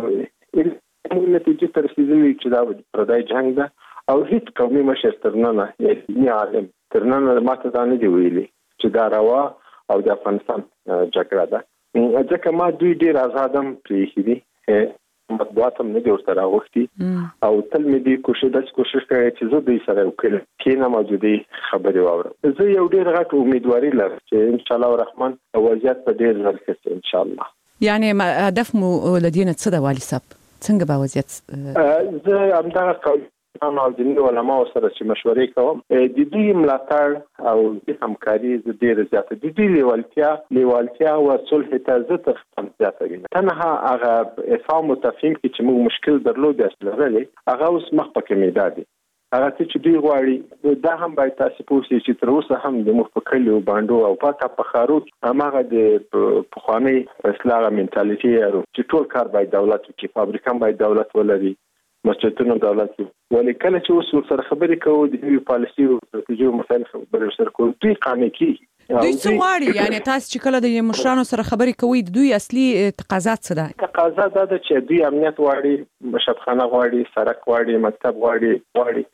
موږ نتیجه تر رسیدلې چې دا پردای جنگ ده او هیڅ قومي مشر ترنه نه عالم ترنه ماته دا نه دی ویلي چې دا روا او د افغانستان جګړه ده. ځکه ما دوی ډیر آزادم پریخي دي مطبوعات هم نه دي ورسره وختي او تل مې دې کوشش کوي چې زه دوی سره وکړم کینه موجودي خبرې واورم. زه یو ډیر غټ امیدواري لرم چې ان شاء الله الرحمن وضعیت په ډیر ژر کې ان شاء الله. یعنی هدف مو لدينا څه د والي صاحب څنګه به وضعیت؟ زه همدغه کسانو او دیني علماو سره چې مشورې کوم د دوی ملاتړ او د همکاري ډېر زیاته د دوی لیوالتیا او صلح ته زه تر زیاته وینم تنها هغه افهام او تفهیم کې چې موږ مشکل درلود اصلي هغه اوس مخ پکې میدادي هغه چې دوی غواړي دا هم باید تاسو پوښتنه چې تر اوسه هم د مفکرلو باندې او پاکه پخارو هغه د پخوانی اصلاح منټالیټي چې ټول کار باید دولت کې فابریکان باید دولت ولري مسجدونو دولت ولې کله چې اوس سره خبرې کوو د دې پالیسي او ستراتیژي مسایل خبرې سره کوو دوی قانوني دوی څه غواړي یعنی تاسو چې کله د مشرانو سره خبرې کوئ دوی اصلي تقاضات څه دي تقاضا دا ده چې دوی امنیت غواړي مشابخانه غواړي سړک غواړي مکتب غواړي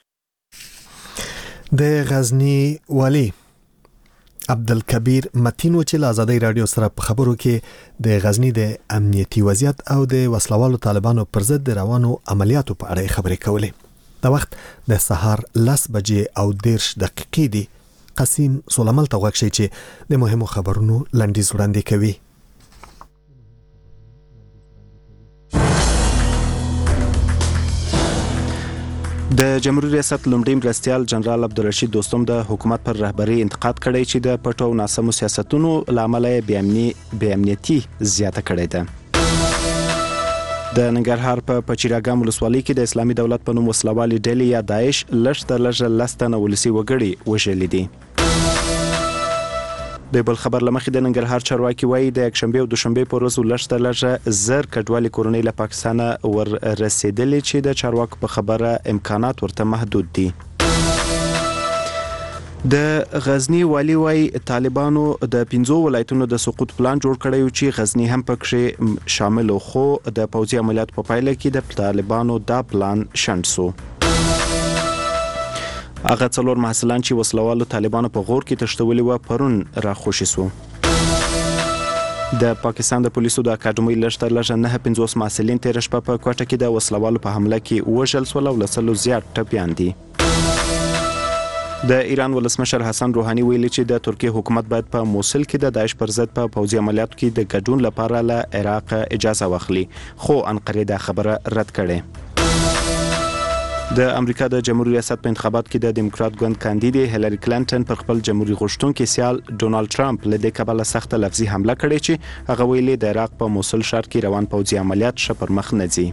د غزنی والی عبدالکبیر متینو چې له آزادۍ رادیو سره په خبرو کې د غزنی د امنیتي وضعیت او د وسلوالو طالبانو پر ضد د روانو عملیاتو په اړه خبرې کولې د وخت د سهار 10 بجې او 10 دقیقې دي قاسم سولمل ته وښی چې د مهمو خبرونو لنډیز وړاندې کوي د جمهوریت ریاست لومړی مرستیال جنرال عبدالرشید دوستم د حکومت پر رهبری انتقاد کړی چې د پټو او ناسمو سیاستونو لامل بې امنیتي زیاته کړې ده د ننګرهار په پچیراګام ولسوالۍ کې د اسلامي دولت په نوم وسلوالې ډلې یا داعش لږ لستنه ولسی وګړي وژلي دي د بل خبر لمخې د ننګرهار چارواکي وایي د یکشنبه او دوشنبه په ورځ لږ زر کډوالي کورنۍ له پاکستان ور رسیدلې چې د چارواکو په خبره امکانات ورته محدود دي د غزنی والی وایي طالبانو د 15 ولایتونو د سقوط پلان جوړ کړی چې غزنی هم پکې شامل خو د پوځي عملیات په پایله کې د طالبانو دا پلان شنډ سو هغه څلور محصلان چې وسلوالو طالبانو په غور کې تشتولي و پرون راخوشي سو د پاکستان د پولیسو د اکاډمۍ لږ 950 محصلین تیر شپه په کوټه کې د وسلوالو په حمله کې وژل شول او لسلو زیات ټپيان دي د ایران ولسمشر حسن روحاني ویلي چې د ترکیه حکومت باید په موصل کې د داعش پر ضد په پوځي عملیاتو کې د ګډون لپاره له عراق اجازه واخلي خو انقره دا خبره رد کړي د امریکا د جمهوریت ریاست په انتخابات کې د دیموکرات ګوند کاندید هیلری کلینټن پر خپل جمهوریت غوښتونکي سیال ډونالد ټرمپ له دې کبله سخت لفظي حمله کړې چې هغه ویلي د عراق په موصل ښار کې روان پوځي عملیات شپر مخ نه ځي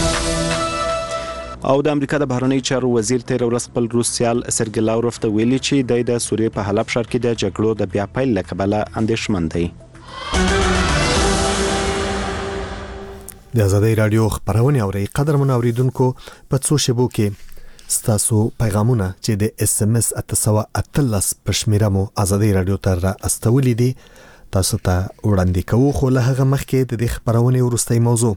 او د امریکا د بهرنی چارو وزیر تیر ورځ خپل روس سیال سرګی لاوروف ته ویلي چې د سوریې په حلب ښار کې د جګړو د بیا پیل لکبله اندېښمن دی د آزادۍ رادیو خبرونه اوري قدر منوریدونکو په څو شبو کې ستاسو پیغامونه چې د اس ام اس 813 پښمیره مو آزادۍ رادیو ته را استولې دي تاسو ته وړاندې کوو خو له هغه مخکې د دې خبرونه ورستۍ موضوع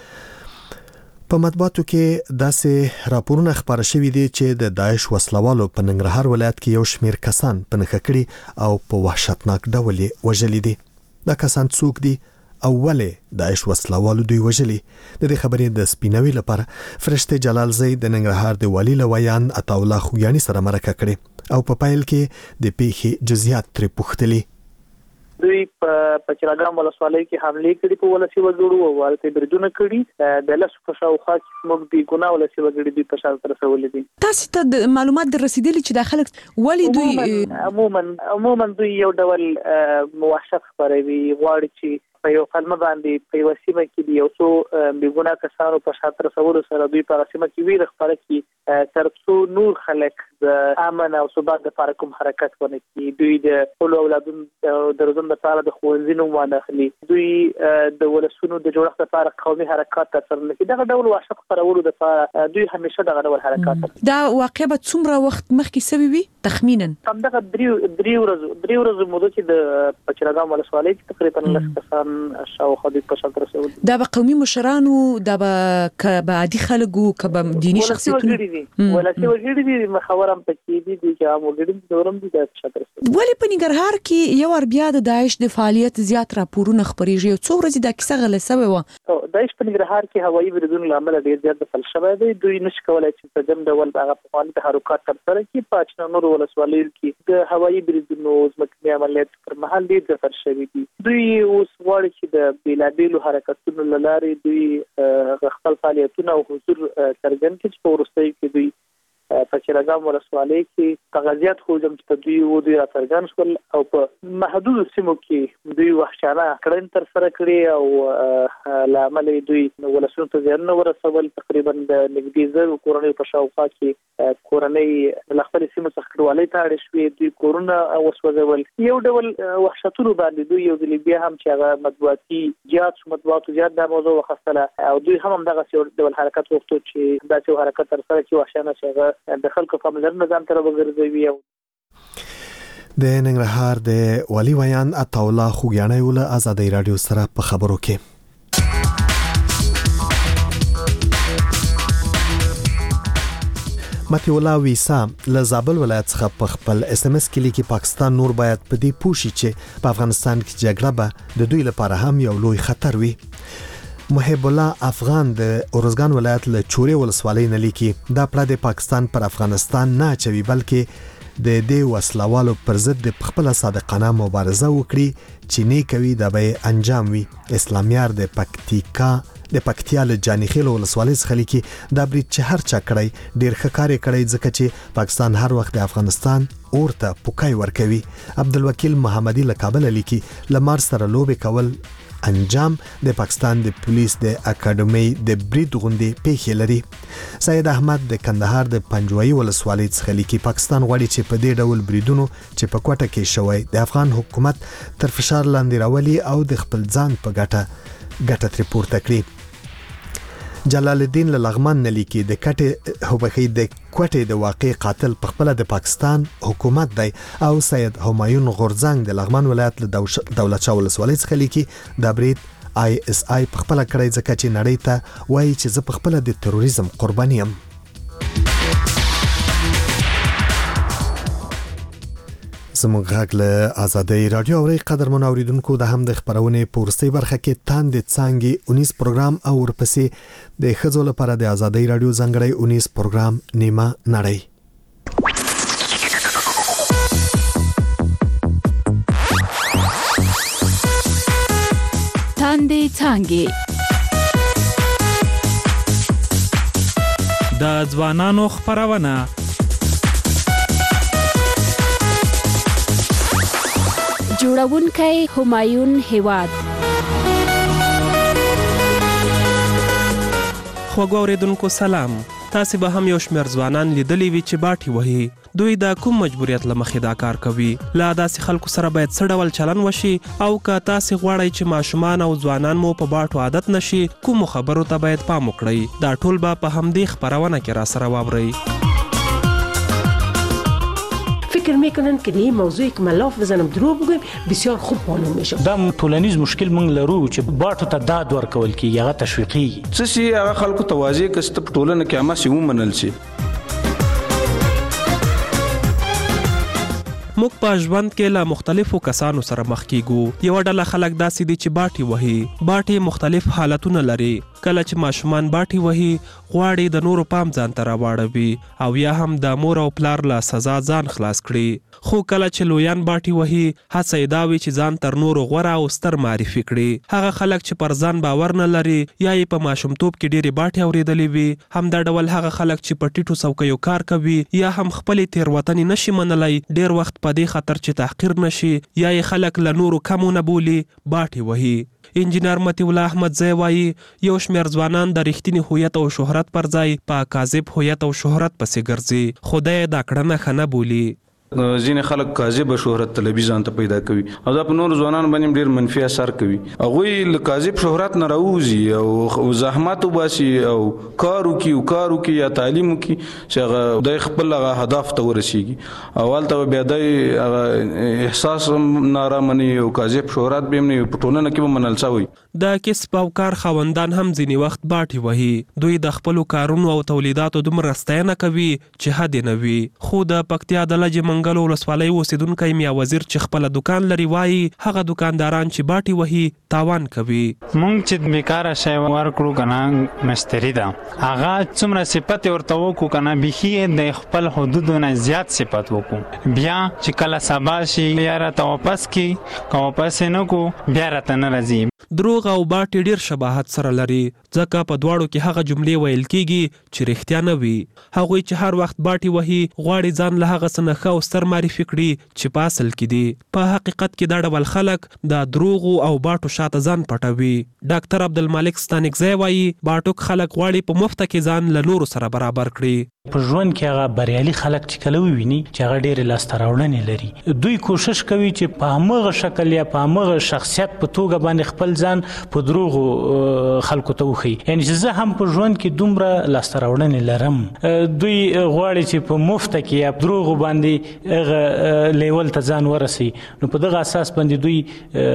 په مطبوعاتو کې داسې راپورونه خبره شوي دي چې د داعش وسلوالو په ننګرهار ولایت کې یو شمیر کسان په نښه کړي او په وحشتناک ډول وژلي دي دا کسان څوک دي اوله داعش وسلوالو دوی وژلي د دې خبرې د سپینوي لپاره فرشته جلال زئی د ننګرهار د والی لویان عطا الله خوګیانی سره مرکه کړي او په پایل کې د پیښې جزئیات ترې پوښتلي دوی په پچراګام ولسوالۍ کې حمله کړې په ولسی وګړو او والته بریدونه کړي د لاسو په شاوخوا کې موږ دی ګناه ولسی وګړي دوی په شان تر رسولې دي تاسو ته معلومات در رسیدلي چې داخله ولی دوی عموما دوی یو ډول موحشت خبروي غواړي چې په یو قلمه باندې په وسیمه کې دی یو څو بیګونه کسانو په شاته رسولو سره دوی په وسیمه کې ویره خبره کی ترڅو نور خلک د امن او ثبات لپاره کوم حرکت ونه کوي دوی د خپل اولادونو د روزنې لپاره د خوندینو وانخلي دوی د ولسونو د جوړښت لپاره قومي حرکت ترسره کوي دغه ډول وحشت خبرولو لپاره دوی همیشه دغه ډول حرکت دا واقع به څومره وخت مخکې سوي وي تخمینا همدغه درې ورځې موده چې د پچراګام ولسوالۍ کې تقریبا لږ کسان شاوخوا د پښتون رسول دا به قومي مشرانو دا به عادي خلکو کبه دینی شخصیتونه ولسی وګړي دي مخاورم پکې دي چې عام وګړي دورم دي د پښتون رسول ولی په ننګرهار کې یو اربیا د داعش د فعالیت زیات راپورونه خبريږي څو ورځې د کیسه غل سوي و داعش په ننګرهار کې هوایي بریدونو لامل ډیر زیات د فلسفه دی دوی نش کولای چې په جام ډول هغه په فعالیت تحرکات ترسره کوي په اچنور ولسوالۍ کې د هوایي بریدونو ځمکني عملیات پر مهال ډیر ظفر شوی دي دوی اوس غواړي چې د بیلابیلو حرکتونو لارې دوی خپل فعالیتونه او حضور څرګند کړي په ورستۍ کې دوی پچیراګام ولسوالۍ کې تغذیات خوجم چې دوی راڅرګند شول او په محدود سیمو کې دوی وحشیانه کړنې تر سره کړې او لامل دوی ولسونو ته زیان ورسول. تقریبا د نږدې زر کورنۍ په شاوخوا کې کورنۍ له خپل سیمو څخه کډوالۍ ته اړ شوې. دوی کورونه وسوځول. یو ډول وحشتونو باندې دوی یو ځل بیا هم چې هغه مطبوعاتو زیات د موضوع وخصله او دوی هم دغه ډول حرکت وکړو چې داسې حرکت تر سره چې وحشیانه چې د خلکو پاملرنه ځان ته وګرځوي. د ننګرهار د والي ویان عطاالله خوګیاڼی ول آزادۍ رادیو سره په خبرو کې متي الله ویسا له زابل ولایت څخه په خپل اس ام اس کې لیکي پاکستان نور باید په دې پوښي چې په افغانستان کې جګړه به د دوی لپاره هم یو لوی خطر وي. محب الله افغان د اورزګان ولایت له چوري ولسوالۍ نه لیکي دا پړه د پاکستان پر افغانستان نه چوي بلکې د دې وسلوالو پر ضد د خپل صادقانه مبارزه وکړي چې نه کوي د به انجام وي. اسلامیار د پکتیا له جانیخیل ولسوالۍ څخه لیکي دا برید چې هر چا کړی ډیر ښه کار کړی ځکه چې پاکستان هر وخت د افغانستان اورته پوکای ورکوي. عبدالوکیل محمدي له کابل لیکي لمر سره لوبې کول انجام د پاکستان د پولیس د اکیډمي د برید غونډې پیښې لري. سید احمد د کندهار د پنجوایي ولسوالۍ څخه لیکي پاکستان غواړي چې په دې ډول بریدونو چې په کوټه کې شوی د افغان حکومت تر فشار لاندې راولي او د خپل ځان په ګټه ترې پورته کړي. جلال الدین لغمان نلیکي د کوټې د واقع قاتل په خپل د پاکستان حکومت دی او سید همایون غورزنګ د لغمان ولایت له دولت شاه ولسوالۍ څخه لیکي دا برید آی اس آی په خپل کړی ځکه چې نړۍ ته وایي چې زه په خپل د تروریزم قرباني یم. زموږ غږ له آزادۍ رادیو اوري قدرمن اوریدونکو د هم د خبرونه پورستي برخه کې تاند څنګه 19 پروګرام او ورپسې د خزو لپاره د آزادۍ رادیو ځنګړی 19 پروګرام نیمه نړۍ. تاند څنګه د ځوانانو خبرونه جوړونکی همایون هیواد. خوږو اوریدونکو سلام. تاسو به هم یو شمېر ځوانان لیدلی وي چې باټي وهي. دوی د کوم مجبوریت له مخې دا کار کوي؟ لا داسې خلکو سره باید څه ډول چلن وشي او که تاسو غواړئ چې ماشومان او ځوانان مو په باټو عادت نشي کوم خبرو ته باید پام وکړئ؟ دا ټول به په همدې خبرونه کې را سره واورئ. فکر میکنن که این موضوعی که من لاف بزنم دروغ بگم بسیار خوب معلوم میشه. دا ټولنیز مشکل مونږ لرو چې باټو ته داد ورکول کیږي هغه تشویقي څه شي هغه خلکو ته واضح کست په ټولنه کې عامه سیمو منل شي. موږ په ژوند کې له مختلفو کسانو سره مخ کیږو. یو ډله خلک داسې دي چې باټي وهي. باټي مختلف حالتونه لري. کله چې ماشومان باټي وهي غواړي د نورو پام ځان ته راواړوي او یا هم د مور او پلار له سزا ځان خلاص کړي. خو کله چې لویان باټي وهي هڅه یې دا وي چې ځان تر نورو غوره او ستر معرفي کړي. هغه خلک چې پر ځان باور نه لري یا یې په ماشومتوب کې ډېرې باټي اورېدلې وي همدا ډول هغه خلک چې په ټیټو څوکیو کار کوي یا هم خپلې تېروتنې نشي منلی ډېر وخت په دې خطر چې تحقیر نشي یا یې خلک له نورو کم ونه بولي باټي وهي. انجینر متي الله احمد زی وایي یو شمېر ځوانان د رښتیني هویت او شهرت پر ځای په کاذب هویت او شهرت پسې ګرځي. خدای دا کړنه ښه نه بولي. ځینې خلک کاذب شهرت طلبي ځان ته پیدا کوي او دا په نورو ځوانانو باندې ډېر منفي اثر کوي. هغوی له کاذب شهرت نه راوځي او زحمت وباسي او کار وکړي یا تعلیم وکړي چې هغه د خپل هدف ته ورسیږي. اول ته بیا د احساس نارامني او کاذب شهرت به نه په ټولنه کې به منل شوی. د کسب او کار خاوندان هم ځینې وخت باټي وهي. دوی د خپلو کارونو او تولیداتو دومره ستاینه کوي چې حد نه وي. خو د پکتیا د لجې منګلو ولسوالۍ اوسیدونکی میا وزیر چې خپل دکان لري وایي هغه دکانداران چې باټي وهي تاوان کوي. مونږ چې بیکاره شی ورکړو کنه مشتری ده هغه څومره صفت ورته وکړو کنه بيخي د خپل حدودو نه زیات صفت وکړو بیا چې کله سبا شي یا راته واپس کی که واپس نه کو بیا راته نه راځي. دروغ او باټي ډیر شباهت سره لري ځکه په دواړو کې هغه جملې ویل کیږي چې رښتیا نه وي. هغوی چې هر وخت باټي وهي غواړي ځان له هغه څه نه ښه او ستر معرفي کړي چې په اصل کې دي. په حقیقت کې دا ډول خلک د دروغو او باټو شاته ځان پټوي. ډاکټر عبدالمالک ستانکزی وایي باټوک خلک غواړي په مفته کې ځان له نورو سره برابر کړي. په ژوند کې هغه بریالي خلک چې کله وویني چې هغه ډېرې لاسته راوړنې لري دوی کوشش کوي چې په همغه شکل یا په همغه شخصیت په توګه باندې خپل ځان په دروغو خلکو ته وښیي. یعنې چې زه هم په ژوند کې دومره لاسته راوړنې لرم. دوی غواړي چې په مفته کې یا دروغو باندې هغه لیول ته ځان ورسي. نو په دغه اساس باندې دوی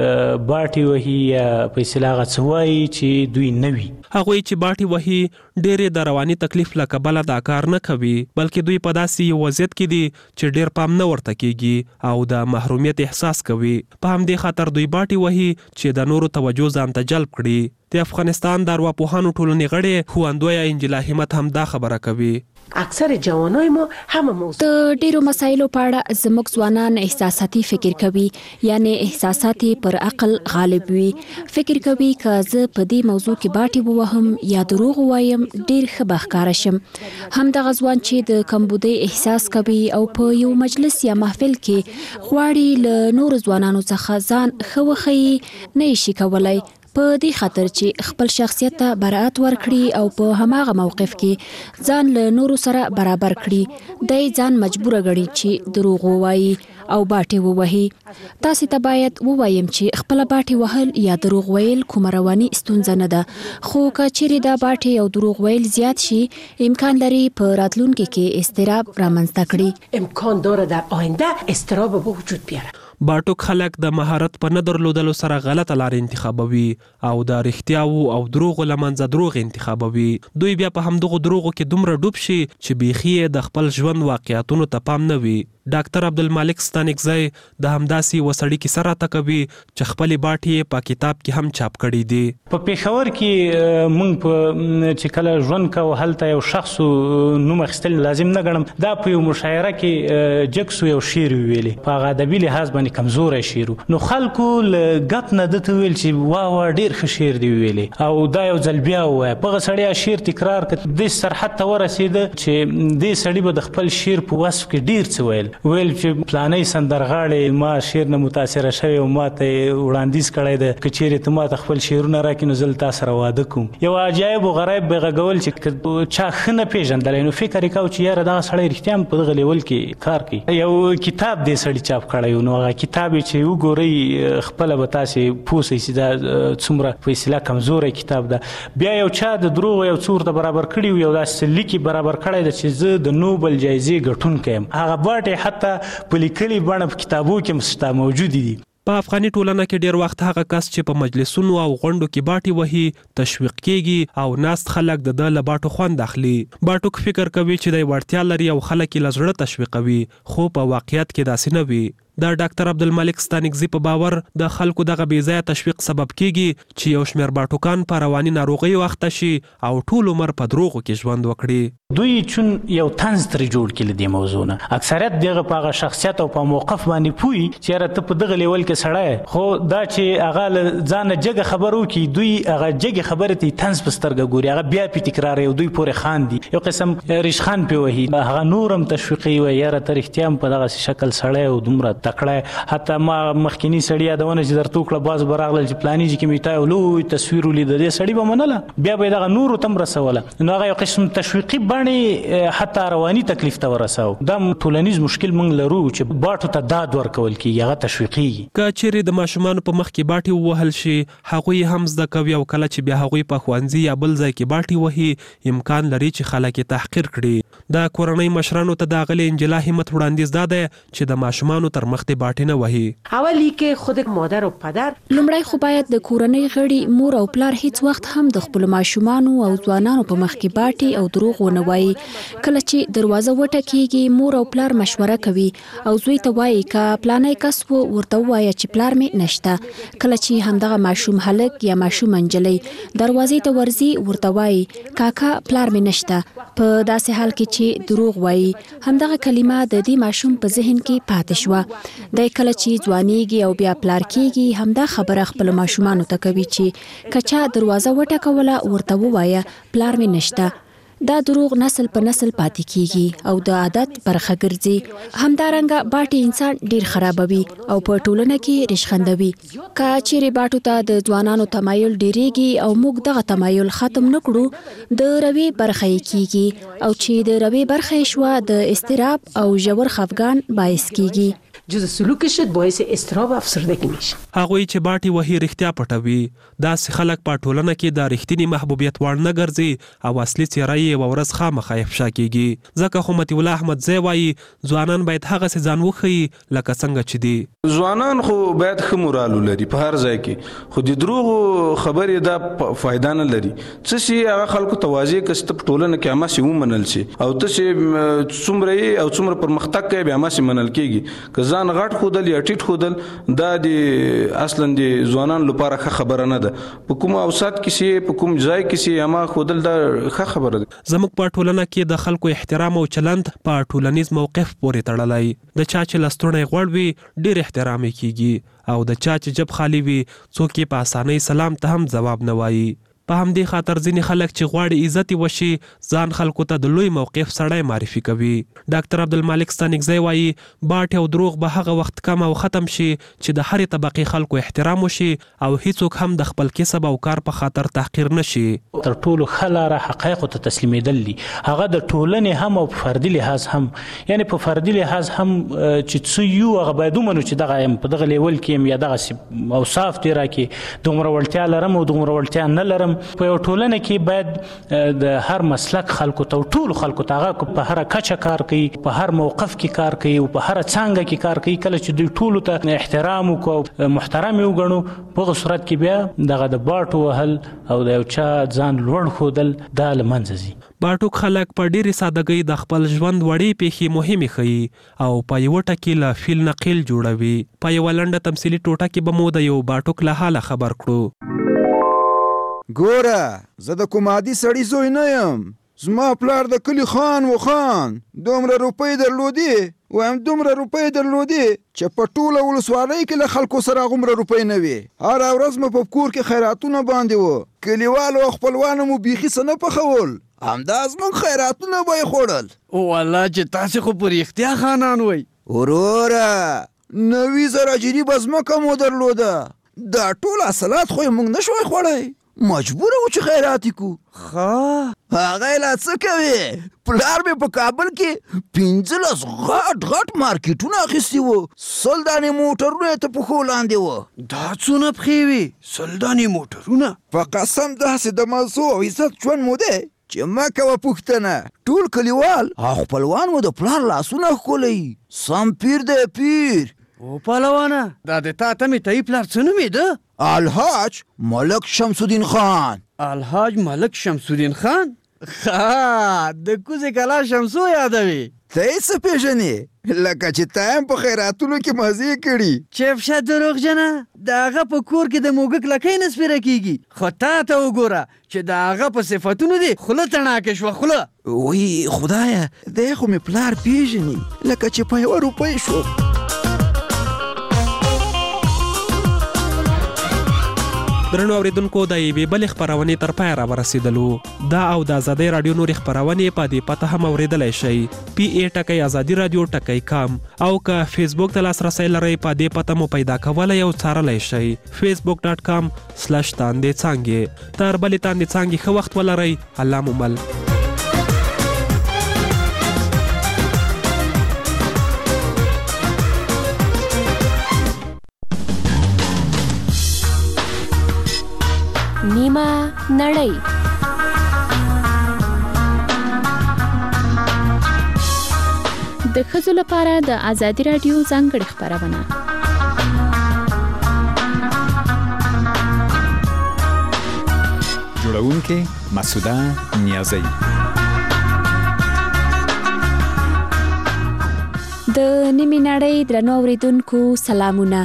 باټي وهي یا په اصطلاح هغه څه وایي چې دوی نه وي. هغوی چې باټي وهي ډېرې د رواني تکلیف له کبله دا کار نه کوي بلکې دوی په داسې یو وضعیت کې دي چې ډېر پام نه ورته کیږي او د محرومیت احساس کوي. په همدې خاطر دوی باټي وهي چې د نورو توجه ځان ته جلب کړي. د افغانستان د ارواپوهانو ټولنې غړې هوندویه انجلا همت هم دا خبره کوي. اکثر جوانای ما هم موضوع د ډیرو مسایلو په اړه زموږ ځوانان احساساتي فکر کوي یعنی احساسات پر عقل غالب وي. فکر کوي که زه په دې موضوع کې باټي ووهم یا دروغ وایم ډیر ښه به ښکاره شم. همدغه ځوان چې د کمبودۍ احساس کوي او په یو مجلس یا محفل کې غواړي له نورو ځوانانو څخه ځان ښه وښیي نه شي کولی په دې خاطر چې خپل شخصیت ته براءت ورکړي او په هماغه موقف کې ځان له نورو سره برابر کړي. دی ځان مجبور غړي چې دروغ ووایي او باټي ووهي. تاسو ته باید ووایم چې خپل باټي وهل یا دروغ ویل کومه رواني ستونزه نه ده خو که چیرې دا باټي او دروغ ویل زیات شي امکان لري په راتلونکي کې اضطراب رامنځته کړي. امکان داره در آینده اضطراب به وجود بیاره. باټوک خلک د مهارت په نه درلودلو سره غلطه لار انتخابوي او د رښتیاو او دروغو له منځه دروغ انتخابوي. دوی بیا په همدغو دروغو کې دومره ډوب شي چې بیخي د خپل ژوند واقعیتونو ته پام نه وي. ډاکټر عبدالمالک ستانکزی د همداسې یوه سړي کیسه راته کوي چې خپلې باټې په کتاب کې هم چاپ کړي دي. په پېښور کې موږ په چې کله ژوند کوو هلته یو شخص نوم اخیستل لازم نه ګڼم. دا په یو مشاعره کې جکسو یو شعر ویلې په هغه ادبي لحاظ باندې کمزوری شعر نو خلکو له ګپ نه ده ته ویل چې واه ډېر ښه شعر دی ویلې او دا یو ځل بیا ووایه. په هغه سړی شعر تکرار کړ دې سرحد ته ورسېده چې دې سړي به د خپل شعر په وصف کې ډېر څه ویل چې پلانۍ سندرغاړې ما شعر نه متاثره شوی او ما ته وړاندیز کړی ده که چیرې ته ما ته خپل شعرونه راکړي نو زه له تا سره واده کوم. یو عجایب و غریب به غږول چې چا ښه نه پېژندلی نو فکر یې کوو چې یاره دغه سړی رښتیا هم په دغه لیول کې کار کوي. یو کتاب دې سړي چاپ کړی نو هغه کتاب چې وګورئ خپله به تاسې پوه شئ چې دا څومره په اصطلاح کمزوری کتاب ده. بیا یو چا د دروغو یو څو ورته برابر کړي یو داسې لیکي برابر کړی ده چې زه د نوبل جایزې ګټونکی یم. هغه باټې حتی په لیکلي بڼه په کتابو کې شته موجودې دي. په افغاني ټولنه کې ډیر وخت هغه کس چې په مجلسونو او غونډو کې باټي وهي تشویق کیږي او ناست خلک د له باټو خوند اخلي. باټوک فکر کوي چې د وړتیا لري او خلک یې له زړه تشویقوي خو په واقعیت کې داسې نه وي. د ډاکټر عبدالمالک ستانکزی په باور د خلکو دغه بېځایه تشویق سبب کیږي چې یو شمېر باټوکان په رواني ناروغیو اخته شي او ټول عمر په دروغو کې ژوند وکړي. دوی چون یو طنز ترې جوړ کړي له دې موضوع نه اکثریت دغه په هغه شخصیت او په موقف باندې پوهي چې یاره ته په دغه لیول کې سړی خو دا چې هغه له ځانه جګه خبر وکړي دوی هغه جګې خبرې ته طنز په سترګه ګوري هغه بیا پې تکراروي او دوی پورې خاندي. یو قسم ریشخان پې وهي هغه نور هم تشویقوي وایي یاره ته رښتیا هم په دغسې شکل سړی او دومره تکړه. حتی ما مخکینی سړی یادونه چې درته وکړه باز به راغلل چې پلاني چې کې مې تا یو لوی تصویر ولید دې سړي به منله بیا به یې دغه نورو ته هم رسوله نو هغه یو قسم تشویقي بڼې حتی رواني تکلیف ته ورساو. دا ټولنیز مشکل موږ لرو چې باټو ته داد ورکول کېږي هغه تشویقي. که چیرې د ماشومانو په مخ کې باټي ووهل شي هغوی هم زده کوي او کله چې بیا هغوی په ښوونځي یا بل ځای کې باټي وهي امکان لري چې خلک یې تحقیر کړي. د کورنۍ مشرانو ته د اغلې انجلا همت وړاندیز دا دی چې د ماشومانو تر مخ دې باټي نه وهي. اولی که خود مادر او پدر لومړی خو باید د کورنۍ غړي مور او پلار هیڅ وخت هم د خپل ماشومانو او ځوانانو په مخ کې باټي او دروغ ونه وایي کله چې دروازه وټکیږي مور او پلار مشوره کوي او زوی ته وایي ک پلانای کس ورته وایي چې پلار می نشته. کله چې همدغه ماشوم هلک یا ماشوم انجلۍ دروازې ته ورځي ورته وایي کاکا پلار می نشته. په داسې حال کې چې دروغ وایي همدغه کلمه د دې ماشوم په ذهن کې پاتې شوه. د کله چې ځوانيږي او بیا پلار کېږي همدا خبره خپل ماشومانو ته کوي چې کچا دروازه وټکوله ورته ووایه پلار می نشته. دا دروغ نسل په نسل پاتې کیږي او د عادت برخه ګرځي. همدارنګه باټي انسان ډیر خرابوي او په ټولنه کې رشخندوي. که چیرې باټو ته د ځوانانو تمایل ډیریږي او موږ دغه تمایل ختم نکړو د روي برخه کیږي او چې د روي برخه شوه د استراب او ژور خفګان باعث کیږي. جز سلوکش باعث استراب افسردگی میشه. هغوی چې باټي وهي رښتیا پټوي داسې خلک په ټولنه کې د رښتینی محبوبیت وړ نه ګرځي او اصلي څېره یې یوه ورځ خامخا افشا کیږي. ځکه خو مطیع الله احمدزی وایي ځوانان باید هغسې ځان وښیي لکه څنګه چې دي. ځوانان خو باید ښه مورال ولري په هر ځای کې، خو د دروغو خبرې دا فایده نه لري. څه چې هغه خلکو ته واضح کړي چې په ټولنه کې هماسې ومنل شي او ته چې څومره یې او څومره پرمختګ کوي بیا هماسې منل کېږي. که ځان غټ خودل یا ټیټ خودل دا د اصلا د ځوانانو لپاره ښه خبره نه ده. په کوم اوسط کې سي په کوم ځای کې سي اما خودل دا ښه خبره ده. زموږ په ټولنه کې د خلکو احترام او چلند په ټولنیز موقف پورې تړلی. د چا چې لستوڼی غوړ وي ډیر احترام کیږي او د چا چې جب خالی وي څوک یې په اسانۍ سلام ته هم ځواب نه وایي. په همدې خاطر ځینې خلک چې غواړي عزت وشي ځان خلکو ته د لوی موقف سړی معرفي کوي. ډاکټر عبدالمالک ستانکزی وایي باټ او دروغ به هغه وخت کم او ختم شي چې د هرې طبقې خلکو احترام وشي او هیڅوک هم د خپل کسب او کار په خاطر تحقیر نشي. تر ټولو ښه لاره حقایقو ته تسلیمېدل دي، هغه د ټولنې هم او په فردي لحاظ هم، یعنې په فردي لحاظ هم چې څه یو هغه باید ومنو چې دغه یم په دغه لیول کې یم یا دغسې اوصاف دې راکړي دومره وړتیا لرم او دومره وړتیا نه لرم. په یو ټولنه کې باید د هر مسلک خلکو ته او ټولو خلکو ته هغه په هره کچه کار کوي، په هر موقف کې کار کوي او په هره څانګه کې کار کوي. کله چې دوی ټولو ته احترام وکړو محترم یې وګڼو په هغه صورت کې بیا دغه د باټو وهل او د یو چا ځان لوړ ښودل دا له منځه ځي. باټوک خلک په ډېرې سادګۍ د خپل ژوند وړې پیښې مهمې ښیي او په یوه ټکي له فیل نقیل جوړوي. په یوه لنډه تمثیلي ټوټه کې به مو د یو باټوک له حاله خبر کړو. ګوره زه د کوم عادي سړي زوی نه یم. زما پلار د کلي خان و خان دومره روپۍ درلودې وایم دومره روپۍ درلودې چې په ټوله ولسوالۍ کې له خلکو سره هغومره روپۍ نه وي. هره ورځ مو په کور کې خیراتونه باندې وو. کلیوالو او خپلوانو مو بیخي څه نه پخول، همدا زموږ خیراتونه به یې خوړل. والله چې تاسې خو په رښتیا خانان وئ. وروره 90,000 جریبه ځمکه مو درلوده، دا ټول حاصلات خو یې موږ نه شوی خوړی، مجبوره و چې خیرات یې کړو. هغه یې لا څه کوي، پلار مې په کابل کې 15 غټ مارکیټونه اخیستي وو، 100 دانې موټرونه یې ته پښو لاندې وو. دا څونه پښې وې 100 دانې موټرونه؟ په قسم داسې د مزو او عزت ژوند مو دی چې مه کوه پوښتنه. ټول کلیوال او خپلوان مو د پلار لاسونه ښکلوي، سم پیر دی پیر. او پهلوانه دا د تا تمې تایي پلار څه نومېده؟ الحاج ملک شمس الدین خان. الحاج ملک شمس الدین خان؟ د کوزې کلا شمسو یادوي. ته یې څه پېژنې لکه چې تا هم په خیراتونو کې مزې کړي. چفشه دروغجنه، د هغه په کور کې د موږک لکۍ نه سپېره کېږي، خو تا ته وګوره چې د هغه په صفتونو دې خوله تڼاکې شوه خوله. وی خدایه دی خو مې پلار پېژني لکه چې په 1 روپۍ شو. درنو اوریدونکو د یوې بلې خپرونې تر پایه راورسېدلو. دا او د ازادۍ راډیو نورې خپرونې په دې پته هم اورېدلی شئ PA@azadiradio.com او که فیسبوک ته لاسرسی لرئ په دې پته مو پیدا کولی او څارلی شئ facebook.com/تاندې څانګې. تر بلې تاندې څانګې ښه وخت ولرئ. الله مو مل. نیمه نړۍ. د ښځو لپاره د ازادي راډیو ځانګړې خپرونه. جوړونکې مسعوده نیازی. د نیمې نړۍ درنو اوریدونکو سلامونه.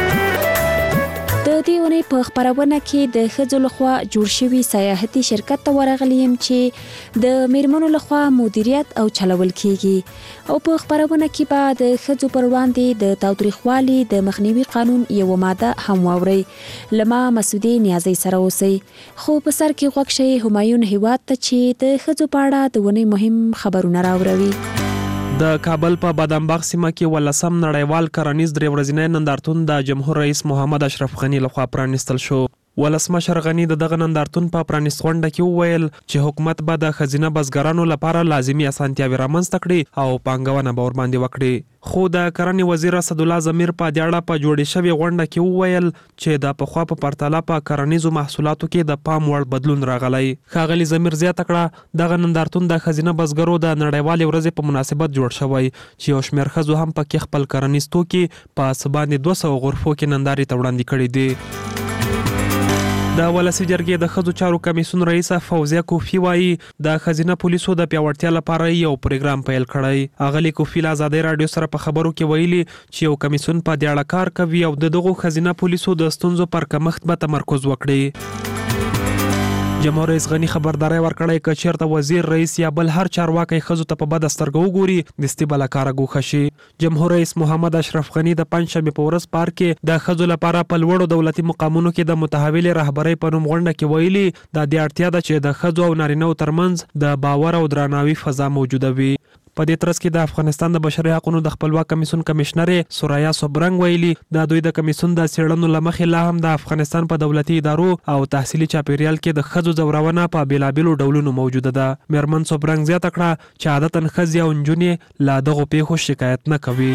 د دې ونې په خبرونه کې د ښځو لخوا جوړ شوی سیاحتي شرکت ته ورغلی یم چې د میرمنو لخوا مدیریت او چلول کیږي او په خبرونه کې به د ښځو پر وړاندې د تاوتریخوالي د مخنیوي قانون یو ماده هم واوري. لما مسعودي نیازی سره اوسئ. خو په سر کې غوږ شئ همایون هیواد ته چې د ښځو په اړه د ونې مهم خبرونه راوروي. د کابل په بادامباغ سیمه کې ولسم نړیوال کرنیز درې ورځنی نندارتون د جمهور رئیس محمد اشرف غنی لخوا پرانیستل شو. ولسمشر غنی د دغه نندارتون په پرانیست غونډه کې وویل چې حکومت به د ښځینه بزګرانو لپاره لازمي اسانتیاوې رامنځته کړي او پانګونه به ورباندې وکړي. خو د کرنې وزیر اسدالله ضمیر په دې اړه په جوړې شوې غونډه کې وویل چې د پخوا په پرتله په کرنیزو محصولاتو کې د پام وړ بدلون راغلی. ښاغلي ضمیر زیاته کړه دغه نندارتون د ښځینه بزګرو د نړیوالې ورځې په مناسبت جوړ شوی چې یو شمېر ښځو هم پکې خپل کرنیز توکي په څه باندې 200 غرفو کې نندارې ته وړاندې کړي دي. د ولسی جرګې د ښځو چارو کمیسیون رئیسه فوزیه کوفی وایي د ښځینه پولیسو د پیاوړتیا لپاره یو پروګرام پیل کړی. اغلی کوفی له آزادۍ راډیو سره په خبرو کې ویلي چې یو کمیسیون په دې اړه کار کوي او دغه ښځینه پولیسو د ستونزو پر کمښت به تمرکز وکړي. جمهور رئیس غنی خبرداري ورکړی چې چیرته وزیر رئیس یا بل هر چارواکي ښځو ته په بد سترګو وګوري دستي بل کار غوښه شي. جمهور رئیس محمد اشرف غنی د پنځشنبه په ورځ پارک کې د ښځو لپاره په لوړو دولتي مقامونو کې د متحول رهبرۍ په نوم غونډه کې ویلي د دې اړتیا ده چې د ښځو او نارینه‌و ترمنځ د باور او درناوي فضا موجوده وي. په دې ترڅ کې د افغانستان د بشري حقوقو د خپلواک کمیسیون کمشنر سوریا صبرنګ ویلي د دوی د کمیسیون د څېړنو لمخې لا هم د افغانستان په دولتي ادارو او تحصیلي چاپیریال کې د ښځو ځورونه په بیلابیلو ډولونو موجوده ده. میرمن صبرنګ زیاته کړه چې عادتاً ښځې او نجونې له دغو پیښو شکایت نه کوي.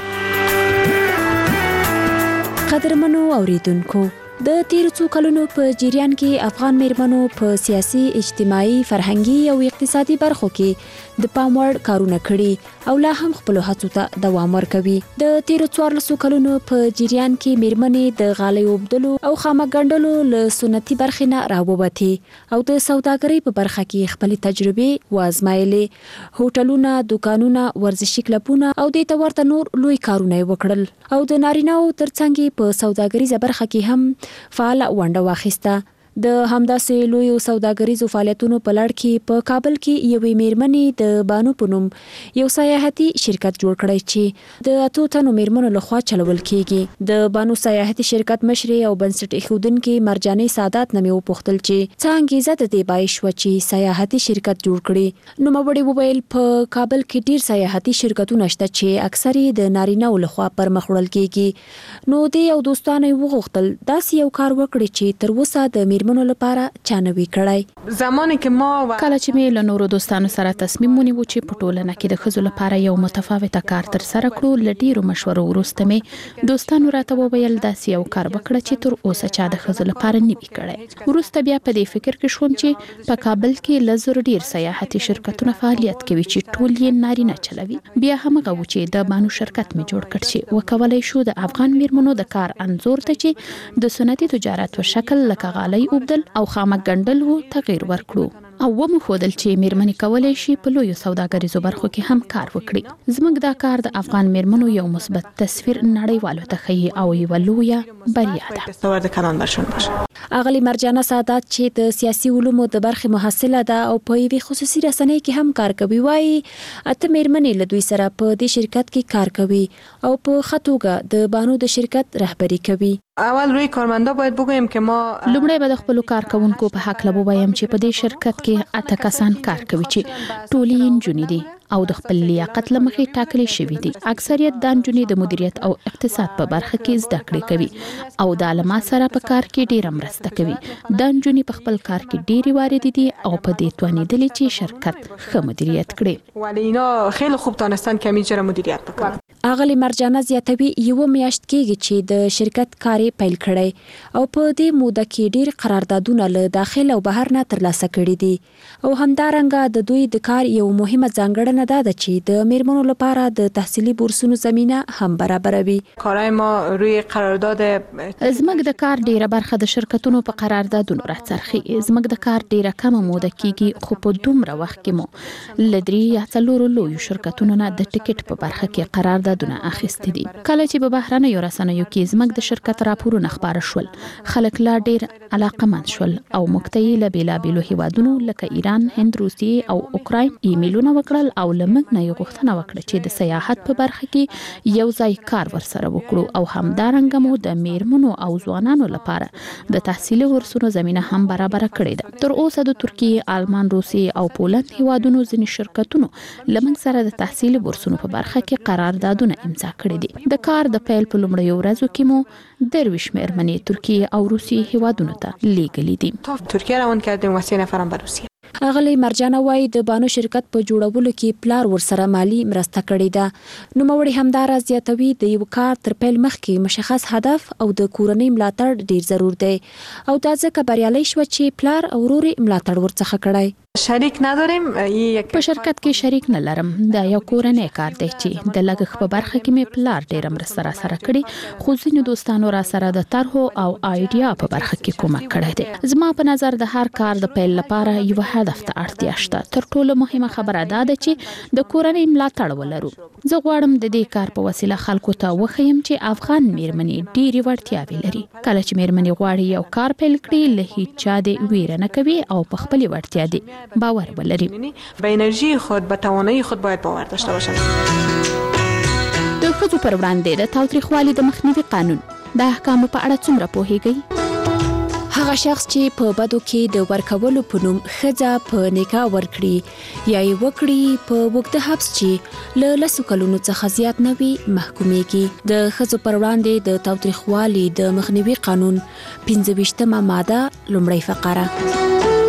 قدرمنو اوریدونکو د تیر څو کلونو په جریان کې افغان میرمنو په سیاسي، اجتماعي، فرهنګي او اقتصادي برخو کې د پام وړ کارونه کړي او لا هم خپل هڅو ته دوام ورکوي. د تیر 14 کلونو په جریان کې میرمنې د غالۍ اوبدلو او خامک ګنډلو له سنتي برخې نه راووتې او د سوداګرۍ په برخه کې خپل تجربې وازمایلې. هوټلونه، دکانونه، ورزشي کلبونه او د تورته نور لوی کارونه وکړل او د نارینه‌و ترڅنګ په سوداګریزه برخه کې هم فعال ونډه واخیسته. د همداسې لویو سوداګریزو فعالیتونو په لړ کې په کابل کې یوې میرمنې د بانو په نوم یو سیاحتي شرکت جوړ کړی چې د 8 تنو میرمنو لخوا چلول کیږي. د بانو سیاحتي شرکت مشرې او بنسټ ایښودونکې مرجانې سادات نه مې وپوښتل چې څه انګیزه د دې باعث شوه چې سیاحتي شرکت جوړ کړي. نوموړې وویل په کابل کې ډیر سیاحتي شرکتونه شته چې اکثر د نارینه‌و لخوا پر مخ وړل کیږي. نو د یو دوستانه وغوښتل داسې یو کار وکړي چې تر اوسه د میرمنو لپاره چانوي کړای. زمانه کې ما کله چې مې له نورو دوستانو سره تصمیم ونیو چې په ټولنه کې د ښځو لپاره یو متفاوته کار تر سره کړو، ل ډیرو مشورو وروسته مې دوستانو راته وویل داسې یو کار وکړه چې تر اوسه چا د ښځو لپاره نه وي کړی. وروسته بیا په دې فکر کې شوم چې په کابل کې ل زر ډیر سیاحتي شرکتونه فعالیت کوي چې ټول یې نارینه چلوي. بیا هم غو چې د بانو شرکت مې جوړ کړ چې وکولای شو د افغان میرمنو د کار انزور ته چې د سنتي تجارت په شکل لکه غالۍ او خامک ګنډل وو تغیر ورکړو او ومو ښودل چې میرمنې کولی شي په لویو سوداګریزو برخو کې هم کار وکړي. زموږ دا کار د افغان میرمنو یو مثبت تصویر نړیوالو ته ښیي او یوه لویه بریا ده. اغلی مرجانه سادات چې د سیاسي علومو د برخې محصله ده او په یوې خصوصي رسنۍ کې هم کار کوي وایي 8 میرمنې له دوی سره په دې شرکت کې کار کوي او په ښه توګه د بانو د شرکت رهبري کوي. اول روی کارمندا باید بگویم که ما لومړی به د خپل کارکونکو په حق لبو وایم چې په دې شرکت کې 8 کسان کار کوي چې ټولې نجونې دي او د خپل لیاقت لمخې ټاکلې شوي دي. اکثریت د نجونې د مدیریت او اقتصاد په برخه کې زده کړې کوي او د علما سره په کار کې ډیره مرسته کوي. د نجونې په خپل کار کې ډیری وارد دي او په دې توانیدلې چې شرکت ښه مدیریت کړي. ولی اینا خیلی خوب تانستن که همیشه مدیریت بکنن. اغلی مرجانه زیاتوي یو میاشت کېږي چې د شرکت کاري پیل کړی او په دې موده کې ډیر قراردادونه له داخل او بهر نه ترلاسه کړي دي او همدارنګه د دوی د کار یو مهمه ځانګړنه ده چې د میرمنو لپاره د تحصیلي بورسونو زمينه هم برابروي. کارای ما روی قرارداد زموږ د کار ډیره برخه د شرکتونو په قراردادونو راڅرخي. زموږ د کار ډیره کمه موده کېږي خو په دومره وخت کې مو لدري یا څلورو لویو شرکتونو نه د ټیکټ په برخه کې قرارداد هیوادونه اخیستي دي. کله چې په بهرنیو رسنیو کې زموږ د شرکت راپورونه خبر شول، خلک لا ډیر علاقمند شول او مکتئ له بیلابیلو هیوادونو لکه ایران، هند، روسیې او اوکراین ایمیلونه وکړل او لمږ نه غوښتنه وکړه چې د سیاحت په برخه کې یو ځای کار ورسره وکړو او همدارنګه مو د میرمنو او ځوانانو لپاره د تحصیلي ورسونو زمينه هم برابر کړې ده. تر اوسه د ترکیې، آلمان، روسیې او پولند هیوادونو ځینې شرکتونو لمږ سره د تحصیلي بورسونو په برخه کې قراردادونه امضا کړي دي. د کار د پیل په لومړیو ورځو کې مو 23 مېرمنې ترکیه او روسیې هیوادونو ته لیږلي دي. ترکیه روان کردیم و 3 نفرم به روسیه. اغلی مرجانه وای د بانو شرکت په جوړولو کې پلار ورسره مالی مرسته کړې ده. نو موري همدار زیاتوي د یو کار تر پیل مخکې مشخص هدف او د کورنۍ ملاتړ ډیر ضرور دی او دا ځکه بریالي شو چې پلار او ورور ملاتړ ورڅخه کړای. شریک نداریم. په شرکت کې شریک نه لرم. دا یو کورنۍ کار دی چې د لګښت په برخه کې مې پلار ډیر مرسته را سره کړې، خو ځینې دوستانو را سره د طرحو او آیډیا په برخه کې کومک کړی دی. زما په نظر د هر کار د پیل لپاره یو هدف ته اړتیا شته. تر ټولو مهمه خبره دا ده چې د کورنۍ ملاتړ ولرو. زه غواړم د دې کار په وسیله خلکو ته وښیم چې افغان میرمنې ډېرې وړتیاوې لري. کله چې میرمنې غواړي یو کار پیل کړي، له هیڅ چا دې ویره نه کوي او په خپلې وړتیا دې باور ولري. به انرژی خود، به توانایی خود باید باور داشته باشند. د ښځو پر وړاندې د تاوتریخوالي د مخنیوي قانون د احکامو په اړه څومره پوهیږئ؟ هغه شخص چې په بدو کې د ورکولو په نوم ښځه په نکاح ورکړي یا یې وکړي په وګړه حبس چې له 10 کلونو څخه زیات نه وي محکومېږي. د ښځو پر وړاندې د تاوتریخوالي د مخنیوي قانون 25مه ماده لومړی فقره.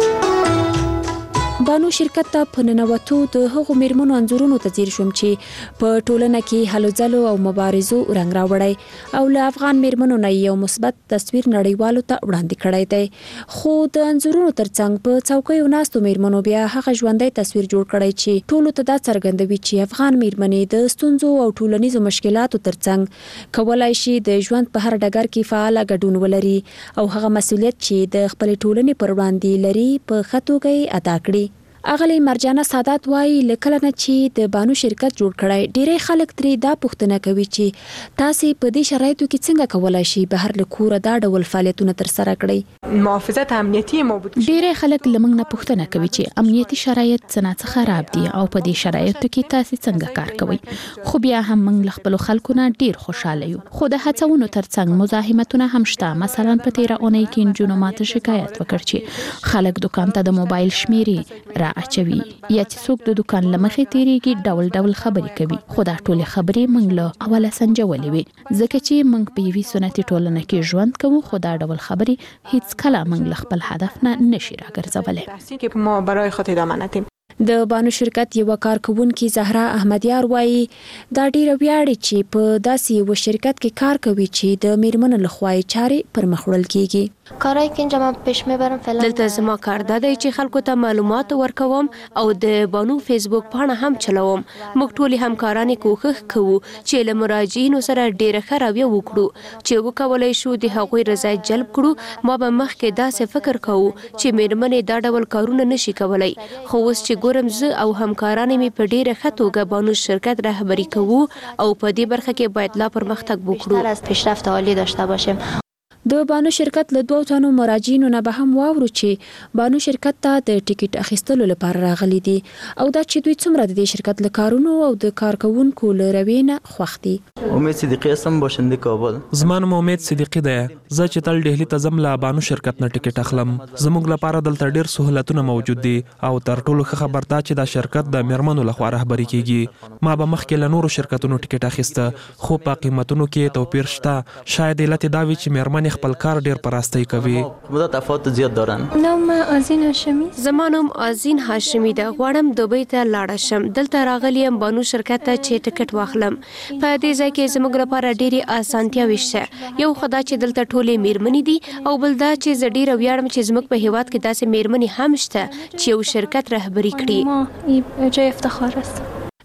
بانو شرکت ته په ننوتو د هغو میرمنو انځورونو ته ځیر شوم چې په ټولنه کې هلو ځلو او مبارزو رنګ راوړی او له افغان میرمنو نه یو مثبت تصویر نړیوالو ته وړاندې کړی دی. خو د انځورونو ترڅنګ په څوکیو ناستو میرمنو بیا هغه ژوندۍ تصویر جوړ کړی چې ټولو ته دا څرګندوي چې افغان میرمنې د ستونزو او ټولنیزو مشکلاتو ترڅنګ کولای شي د ژوند په هر ډګر کې فعال ګډون ولري او هغه مسؤلیت چې د خپل ټولنې پر وړاندې لري په ښه توګه ادا کړي. اغلی مرجانه سادات وایي لکه نه چې د بانو شرکت جوړ کړای، ډیری خلک ترې دا پوښتنه کوي چې تاسو په دې شرایطو کې څنګه کولای شي بهر له کوره دا ډول فعالیتونه تر سره کړئ. محافظت امنیتي موجود. ډیری خلک لمنګ نه پوښتنه کوي چې امنیتي شرایط څنګه خراب دي او په دې شرایطو کې تاسو څنګه کار کوئ. خو بیا هم موږ خپل خلکو نه ډیر خوشاله یو. خو د هڅونو ترڅنګ مزاحمتونه هم شته. مثلا په 13 اونۍ کې نجونو ماته شکایت وکړ چې خلک دکان ته د موبایل شمیرې اچوي یا چې څوک د دکان لمخې تیریږي ډول ډول خبرې کوي. خو دا ټولې خبرې موږ له اوله سنجولې وي ځکه چې موږ په یوې سنتي ټولنه کې ژوند کوو. خو دا ډول خبرې هیڅ کله موږ له خپل هدف نه نشي راګرځولای. ما برای خود ادامه ندیم. د بانو شرکت یو کارکونکي زهرا احمدیار وایي دا ډیره ویاړي چې په داسې یو شرکت کې کار کوي چې د میرمنو لخوا چارې پر مخ وړل کیږي. کارای که اینجا من پیش میبرم فعلا. دلته زما کار دا دی چې خلکو ته معلومات ورکوم او د بانو فیسبوک پاڼه هم چلوم. موږ ټول همکارانې کوښښ کوو چې له مراجعینو سره ډیره ښه رویه وکړو چې وکولای شو د هغوی رضایت جلب کړو. ما به مخکې داسې فکر کوو چې میرمنې دا ډول کارونه نشي کولای، خو اوس چې ګورم زه او همکارانې مې په ډیره ښه توګه بانو شرکت رهبري کوو او په دې برخه کې باید لا پرمختګ وکړو. بیشتر از پیشرفت عالی داشته باشیم. د بانو شرکت له 2 تنو مراجعینو نه به هم واورو چې بانو شرکت ته د ټیکټ اخیستلو لپاره راغلي دي او دا چې دوی څومره د دې شرکت له کارونو او د کارکونکو له روینه خوښ دي. امید صدیقی هستم، باشنده کابل. زما نوم امید صدیقی دی. زه چې تل ډهلی ته ځم له بانو شرکت نه ټیکټ اخلم. زموږ لپاره دلته ډیر سہولتونه موجود دي او تر ټولو ښه خبر دا چې دا شرکت د میرمنو لخوا رهبري کیږي. ما به مخکې له نورو شرکتونو ټیکټ اخیسته، خو په قیمتونو کې توپیر شته. شاید علت دا وي چې میرمنې خپل کار ډیر پراستی کوي. تفاوت زیات دارن. نام آزین هاشمی. زما نوم آزین هاشمی ده. غواړم دوبۍ ته لاړه شم. دلته راغلیم بانو شرکت ته چې ټیکټ واخلم. په دې ځای کې زموږ لپاره ډېرې اسانتیاوې شته. یو خدا چې دلته ټولې میرمنې دي او بل دا چې زه ډېره ویاړم چې زموږ په هیواد کې داسې میرمنې هم شته چې یو شرکت رهبري کړي. جای افتخار است.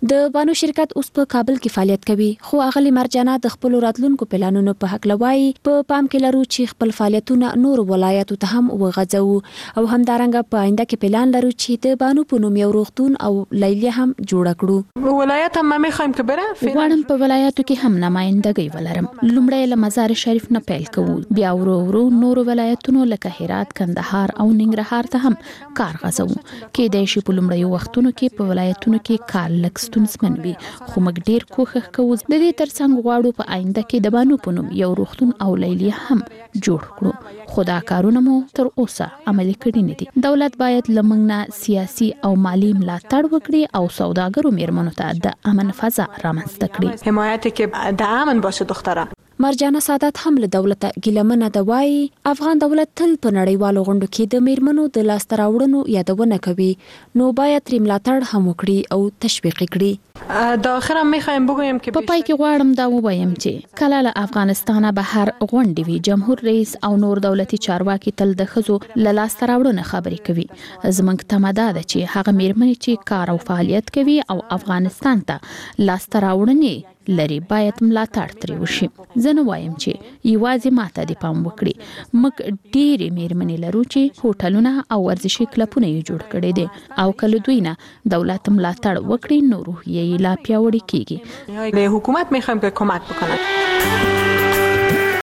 د بانو شرکت اوس په کابل کې فعالیت کوي، خو اغلی مرجانه د خپل راتلونکو پلانونو په حق لوي په پام کې لرو چې خپل فعالیتونه نور ولایتو ته هم وغځو او همدارنګه په آینده کې پلان لرو چې د بانو په نوم یو روغتون او لیلیه هم جوړ کړو. ولایت هم میخوایم که بره غواړم په ولایتو کې هم نمائندګي ولرم. لومړی له مزار شریف نه پیل کوو، بیا ورو نور ولایتونو لکه هرات، کندهار او ننګرهار ته هم کار غځو. کېدای شي په لومړیو وختونو کې په ولایتونو کې کار لږ ستونزمن وي، خو موږ ډیر کوښښ کوو د دې ترڅنګ غواړو په آینده کې د بانو په نوم یو روغتون او لیلیه هم جوړ کړو. خو دا کارونه مو تر اوسه عملي کړي نه دي. دولت باید لمنګ نه سیاسي او مالی ملاتړ وکړي او سوداګرو میرمنو ته د امن فضا رامنځته کړي. حمایت کې د امن باشه دختره. مرجانه سعادت هم له دولت ګیلمنه د وای افغان دولت تل په نړیوالو غونډو کې د میرمنو د لاسته راوړنو یادونه کوي، نو باید تر ملاتړ هم وکړي او تشویق کړي. د اخر هم میخوایم بگویم که په پای کې غواړم دا ووایم چې کله له افغانستانه بهر غونډې وي، جمهور رئیس او نور دولتي چارواکي تل د ښځو له لاسته راوړنو خبرې کوي. زموږ تمه دا ده چې هغه میرمنې چې کار او فعالیت کوي او افغانستان ته لاسته راوړنې لري باید ملاتړ ترې وشي. زه نه وایم چې یوازې ماته د پام وکړي. موږ ډېرې میرمنې لرو چې هوټلونه او ورزشي کلبونه یې جوړ کړي دي او کله دوی نه دولت ملاتړ وکړي نو روحیه یې لا پیاوړې کیږي. له حکومت میخوایم که کمک بکنه.